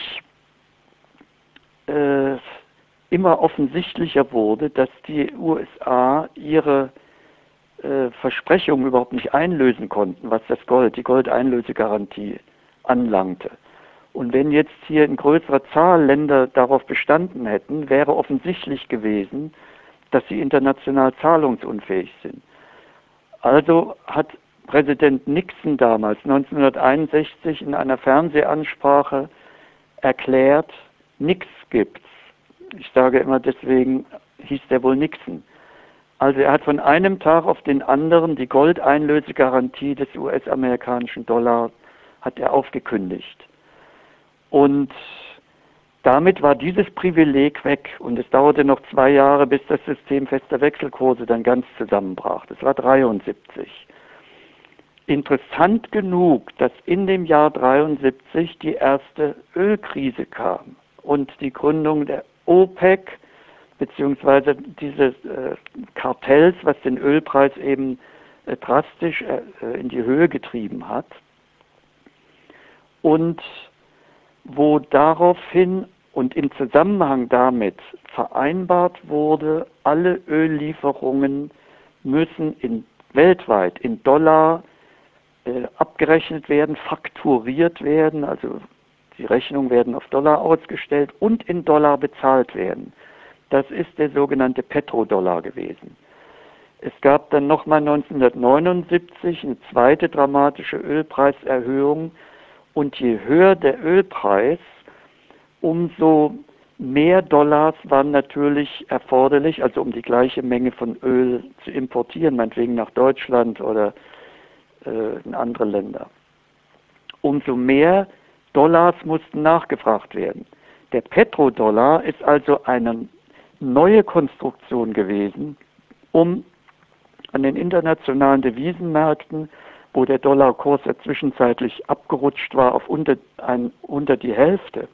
immer offensichtlicher wurde, dass die USA ihre Versprechungen überhaupt nicht einlösen konnten, was die Goldeinlösegarantie anlangte. Und wenn jetzt hier in größerer Zahl Länder darauf bestanden hätten, wäre offensichtlich gewesen, dass sie international zahlungsunfähig sind. Also hat Präsident Nixon damals 1961 in einer Fernsehansprache erklärt, nichts gibt's. Ich sage immer, deswegen hieß der wohl Nixon. Also er hat von einem Tag auf den anderen die Goldeinlösegarantie des US-amerikanischen Dollar hat er aufgekündigt. Und damit war dieses Privileg weg, und es dauerte noch 2 Jahre, bis das System fester Wechselkurse dann ganz zusammenbrach. Das war 73. Interessant genug, dass in dem Jahr 73 die erste Ölkrise kam und die Gründung der OPEC beziehungsweise dieses Kartells, was den Ölpreis eben drastisch in die Höhe getrieben hat, und wo daraufhin und im Zusammenhang damit vereinbart wurde, alle Öllieferungen müssen weltweit in Dollar abgerechnet werden, fakturiert werden, also die Rechnungen werden auf Dollar ausgestellt und in Dollar bezahlt werden. Das ist der sogenannte Petrodollar gewesen. Es gab dann nochmal 1979 eine zweite dramatische Ölpreiserhöhung, und je höher der Ölpreis, umso mehr Dollars waren natürlich erforderlich, also um die gleiche Menge von Öl zu importieren, meinetwegen nach Deutschland oder in andere Länder. Umso mehr Dollars mussten nachgefragt werden. Der Petrodollar ist also eine neue Konstruktion gewesen, um an den internationalen Devisenmärkten, wo der Dollarkurs ja zwischenzeitlich abgerutscht war auf unter die Hälfte,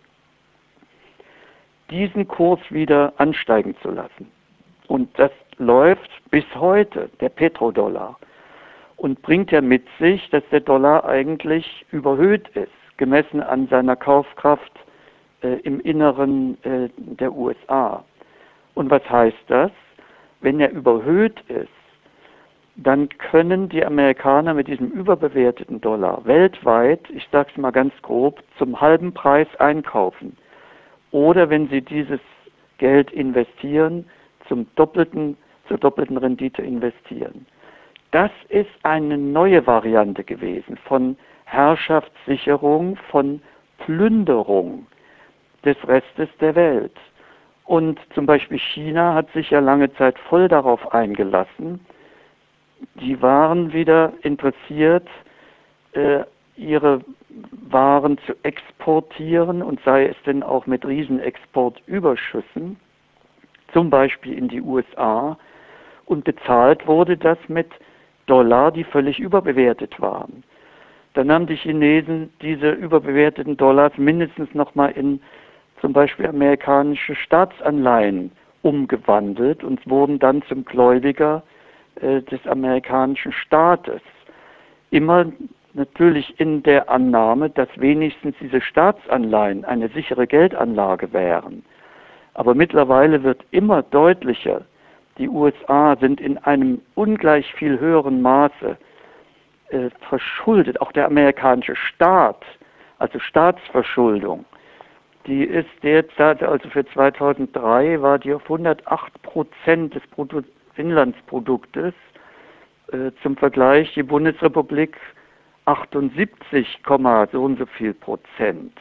diesen Kurs wieder ansteigen zu lassen. Und das läuft bis heute, der Petrodollar, und bringt ja mit sich, dass der Dollar eigentlich überhöht ist, gemessen an seiner Kaufkraft im Inneren der USA. Und was heißt das? Wenn er überhöht ist, dann können die Amerikaner mit diesem überbewerteten Dollar weltweit, ich sage es mal ganz grob, zum halben Preis einkaufen. Oder wenn sie dieses Geld investieren, zur doppelten Rendite investieren. Das ist eine neue Variante gewesen von Herrschaftssicherung, von Plünderung des Restes der Welt. Und zum Beispiel China hat sich ja lange Zeit voll darauf eingelassen. Die waren wieder interessiert, ihre Waren zu exportieren, und sei es denn auch mit Riesenexportüberschüssen, zum Beispiel in die USA, und bezahlt wurde das mit Dollar, die völlig überbewertet waren. Dann haben die Chinesen diese überbewerteten Dollars mindestens nochmal in zum Beispiel amerikanische Staatsanleihen umgewandelt und wurden dann zum Gläubiger des amerikanischen Staates. Immer natürlich in der Annahme, dass wenigstens diese Staatsanleihen eine sichere Geldanlage wären. Aber mittlerweile wird immer deutlicher, die USA sind in einem ungleich viel höheren Maße verschuldet. Auch der amerikanische Staat, also Staatsverschuldung, die ist derzeit, also für 2003 war die auf 108% des Bruttoinlandsproduktes. Zum Vergleich die Bundesrepublik 78, so und so viel Prozent.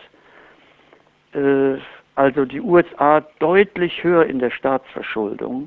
Also die USA deutlich höher in der Staatsverschuldung.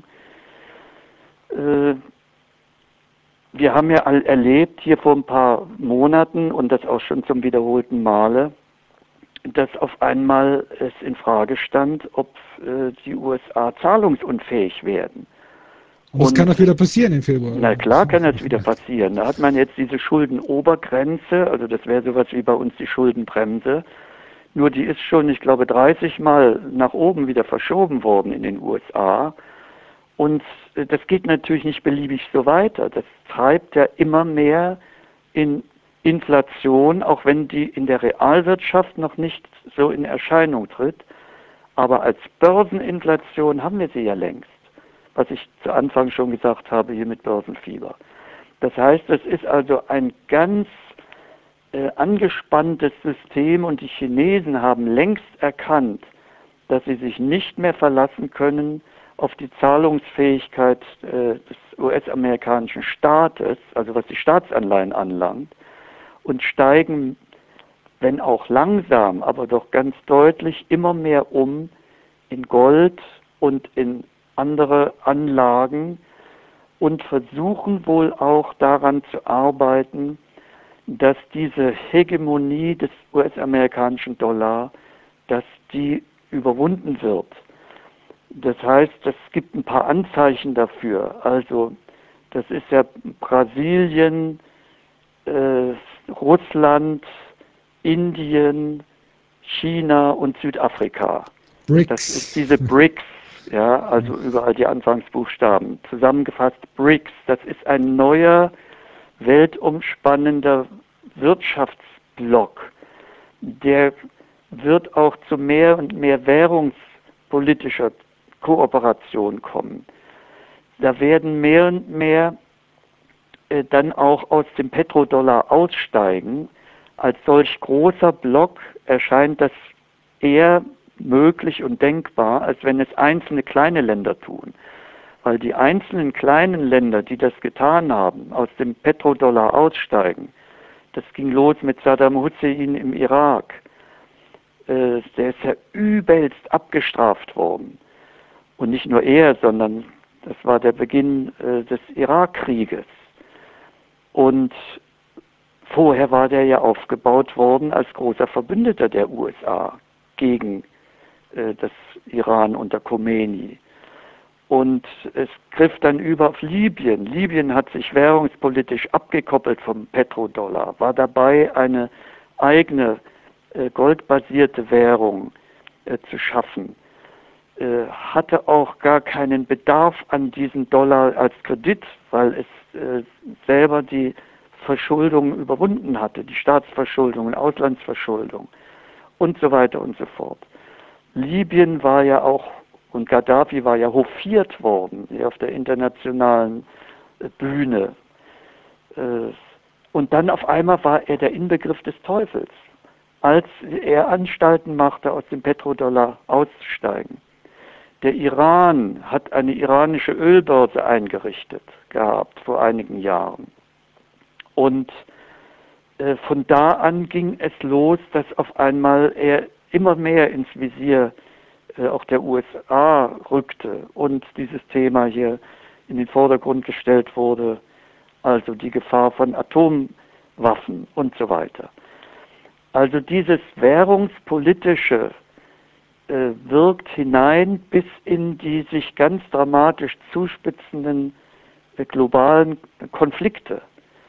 Wir haben ja erlebt hier vor ein paar Monaten und das auch schon zum wiederholten Male, dass auf einmal es in Frage stand, ob die USA zahlungsunfähig werden. Und das kann auch wieder passieren im Februar. Na klar kann das wieder passieren. Da hat man jetzt diese Schuldenobergrenze, also das wäre sowas wie bei uns die Schuldenbremse. Nur die ist schon, ich glaube, 30 Mal nach oben wieder verschoben worden in den USA. Und das geht natürlich nicht beliebig so weiter. Das treibt ja immer mehr in Inflation, auch wenn die in der Realwirtschaft noch nicht so in Erscheinung tritt. Aber als Börseninflation haben wir sie ja längst, was ich zu Anfang schon gesagt habe, hier mit Börsenfieber. Das heißt, es ist also ein ganz angespanntes System und die Chinesen haben längst erkannt, dass sie sich nicht mehr verlassen können auf die Zahlungsfähigkeit des US-amerikanischen Staates, also was die Staatsanleihen anlangt, und steigen, wenn auch langsam, aber doch ganz deutlich immer mehr in Gold und in andere Anlagen und versuchen wohl auch daran zu arbeiten, dass diese Hegemonie des US-amerikanischen Dollar, dass die überwunden wird. Das heißt, es gibt ein paar Anzeichen dafür. Also das ist ja Brasilien, Russland, Indien, China und Südafrika. BRICS. Das ist diese BRICS, ja, also überall die Anfangsbuchstaben. Zusammengefasst BRICS, das ist ein neuer, weltumspannender Wirtschaftsblock. Der wird auch zu mehr und mehr währungspolitischer Kooperation kommen. Da werden mehr und mehr dann auch aus dem Petrodollar aussteigen. Als solch großer Block erscheint das eher möglich und denkbar, als wenn es einzelne kleine Länder tun. Weil die einzelnen kleinen Länder, die das getan haben, aus dem Petrodollar aussteigen, das ging los mit Saddam Hussein im Irak. Der ist ja übelst abgestraft worden. Und nicht nur er, sondern das war der Beginn des Irakkrieges. Und vorher war der ja aufgebaut worden als großer Verbündeter der USA gegen das Iran unter Khomeini. Und es griff dann über auf Libyen. Libyen hat sich währungspolitisch abgekoppelt vom Petrodollar, war dabei, eine eigene goldbasierte Währung zu schaffen, hatte auch gar keinen Bedarf an diesen Dollar als Kredit, weil es selber die Verschuldung überwunden hatte, die Staatsverschuldung und Auslandsverschuldung und so weiter und so fort. Libyen war ja auch, und Gaddafi war ja hofiert worden auf der internationalen Bühne. Und dann auf einmal war er der Inbegriff des Teufels, als er Anstalten machte, aus dem Petrodollar auszusteigen. Der Iran hat eine iranische Ölbörse eingerichtet gehabt vor einigen Jahren. Und von da an ging es los, dass auf einmal er immer mehr ins Visier auch der USA rückte und dieses Thema hier in den Vordergrund gestellt wurde, also die Gefahr von Atomwaffen und so weiter. Also dieses währungspolitische wirkt hinein bis in die sich ganz dramatisch zuspitzenden globalen Konflikte.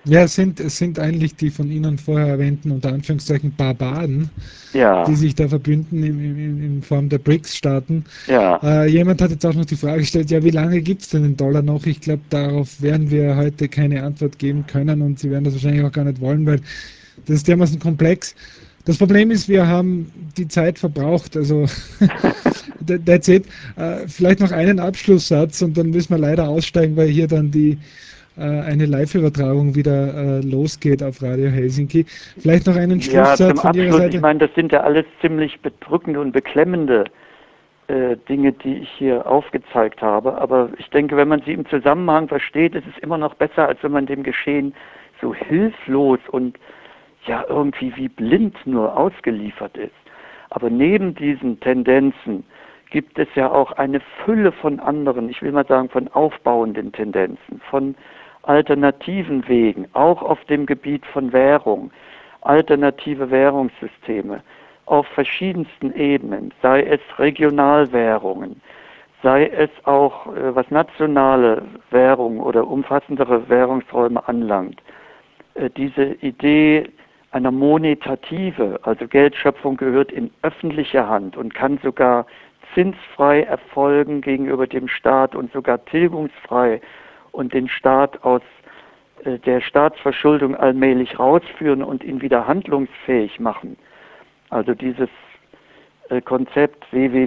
Ja, es sind eigentlich die von Ihnen vorher erwähnten, unter Anführungszeichen, Barbaren, die Ja, sich da verbünden in Form der BRICS-Staaten. ja. Jemand hat jetzt auch noch die Frage gestellt, ja, wie lange gibt es denn den Dollar noch? Ich glaube, darauf werden wir heute keine Antwort geben können und Sie werden das wahrscheinlich auch gar nicht wollen, weil das ist dermaßen komplex. Das Problem ist, wir haben die Zeit verbraucht, also that's it. Vielleicht noch einen Abschlusssatz und dann müssen wir leider aussteigen, weil hier dann eine Live-Übertragung wieder losgeht auf Radio Helsinki. Vielleicht noch einen Ja, Schlusssatz zum von Ihrer Abschluss, ich Seite? meine, das sind ja alles ziemlich bedrückende und beklemmende Dinge, die ich hier aufgezeigt habe. Aber ich denke, wenn man sie im Zusammenhang versteht, ist es immer noch besser, als wenn man dem Geschehen so hilflos und ja irgendwie wie blind nur ausgeliefert ist. Aber neben diesen Tendenzen gibt es ja auch eine Fülle von anderen, ich will mal sagen, von aufbauenden Tendenzen, von alternativen Wegen, auch auf dem Gebiet von Währung, alternative Währungssysteme auf verschiedensten Ebenen, sei es Regionalwährungen, sei es auch was nationale Währung oder umfassendere Währungsräume anlangt. Diese Idee einer Monetative, also Geldschöpfung gehört in öffentliche Hand und kann sogar zinsfrei erfolgen gegenüber dem Staat und sogar tilgungsfrei und den Staat aus der Staatsverschuldung allmählich rausführen und ihn wieder handlungsfähig machen. Also dieses Konzept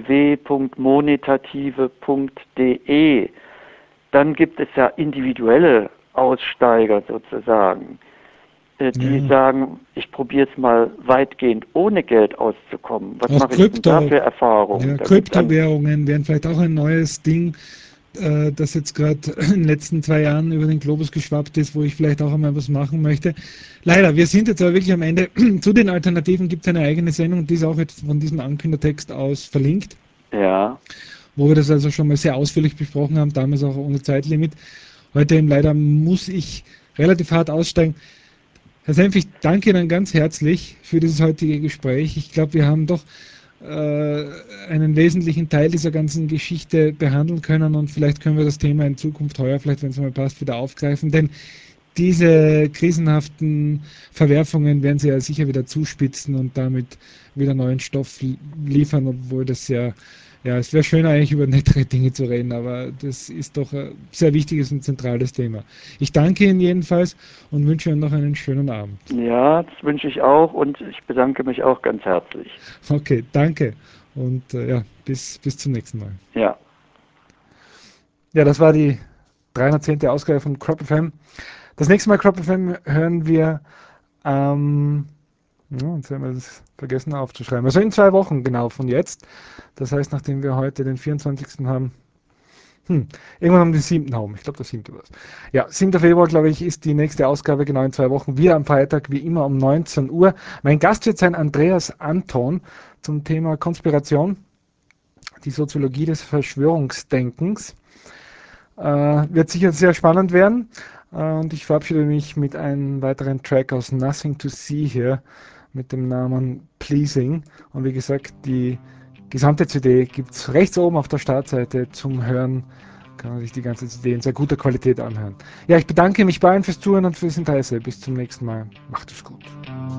www.monetative.de. Dann gibt es ja individuelle Aussteiger sozusagen, die Ja. sagen, ich probiere es mal weitgehend ohn Geld auszukommen. Was Auch mache ich denn da Krypto, für Erfahrungen? ja, Da gibt es ein, Kryptowährungen wären vielleicht auch ein neues Ding, das jetzt gerade in den letzten 2 Jahren über den Globus geschwappt ist, wo ich vielleicht auch einmal was machen möchte. Leider, wir sind jetzt aber wirklich am Ende. Zu den Alternativen gibt es eine eigene Sendung, die ist auch jetzt von diesem Ankündertext aus verlinkt, ja, wo wir das also schon mal sehr ausführlich besprochen haben, damals auch ohne Zeitlimit. Heute eben leider muss ich relativ hart aussteigen. Herr Senf, ich danke Ihnen ganz herzlich für dieses heutige Gespräch. Ich glaube, wir haben doch einen wesentlichen Teil dieser ganzen Geschichte behandeln können und vielleicht können wir das Thema in Zukunft heuer, vielleicht wenn es mal passt, wieder aufgreifen. Denn diese krisenhaften Verwerfungen werden sie ja sicher wieder zuspitzen und damit wieder neuen Stoff liefern, obwohl das ja, es wäre schön eigentlich über nettere Dinge zu reden, aber das ist doch ein sehr wichtiges und zentrales Thema. Ich danke Ihnen jedenfalls und wünsche Ihnen noch einen schönen Abend. ja, das wünsche ich auch und ich bedanke mich auch ganz herzlich. Okay, danke und ja, bis zum nächsten Mal. Ja. Ja, das war die 310. Ausgabe von Crop FM. Das nächste Mal Crop FM hören wir jetzt haben wir das vergessen aufzuschreiben. Also in 2 Wochen genau von jetzt. Das heißt, nachdem wir heute den 24. haben, irgendwann um den 7. herum. Ich glaube, der 7. war es. Ja, 7. Februar, glaube ich, ist die nächste Ausgabe, genau in 2 Wochen. Wieder am Freitag, wie immer um 19 Uhr. Mein Gast wird sein Andreas Anton zum Thema Konspiration, die Soziologie des Verschwörungsdenkens. Wird sicher sehr spannend werden. Und ich verabschiede mich mit einem weiteren Track aus Nothing to See hier mit dem Namen Pleasing. Und wie gesagt, die gesamte CD gibt es rechts oben auf der Startseite zum Hören. Kann man sich die ganze CD in sehr guter Qualität anhören. Ja, ich bedanke mich bei allen fürs Zuhören und fürs Interesse. Bis zum nächsten Mal. Macht es gut.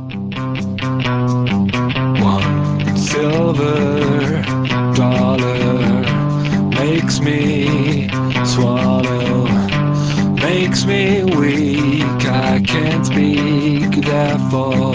One silver dollar makes me swallow, makes me weak. I can't speak, therefore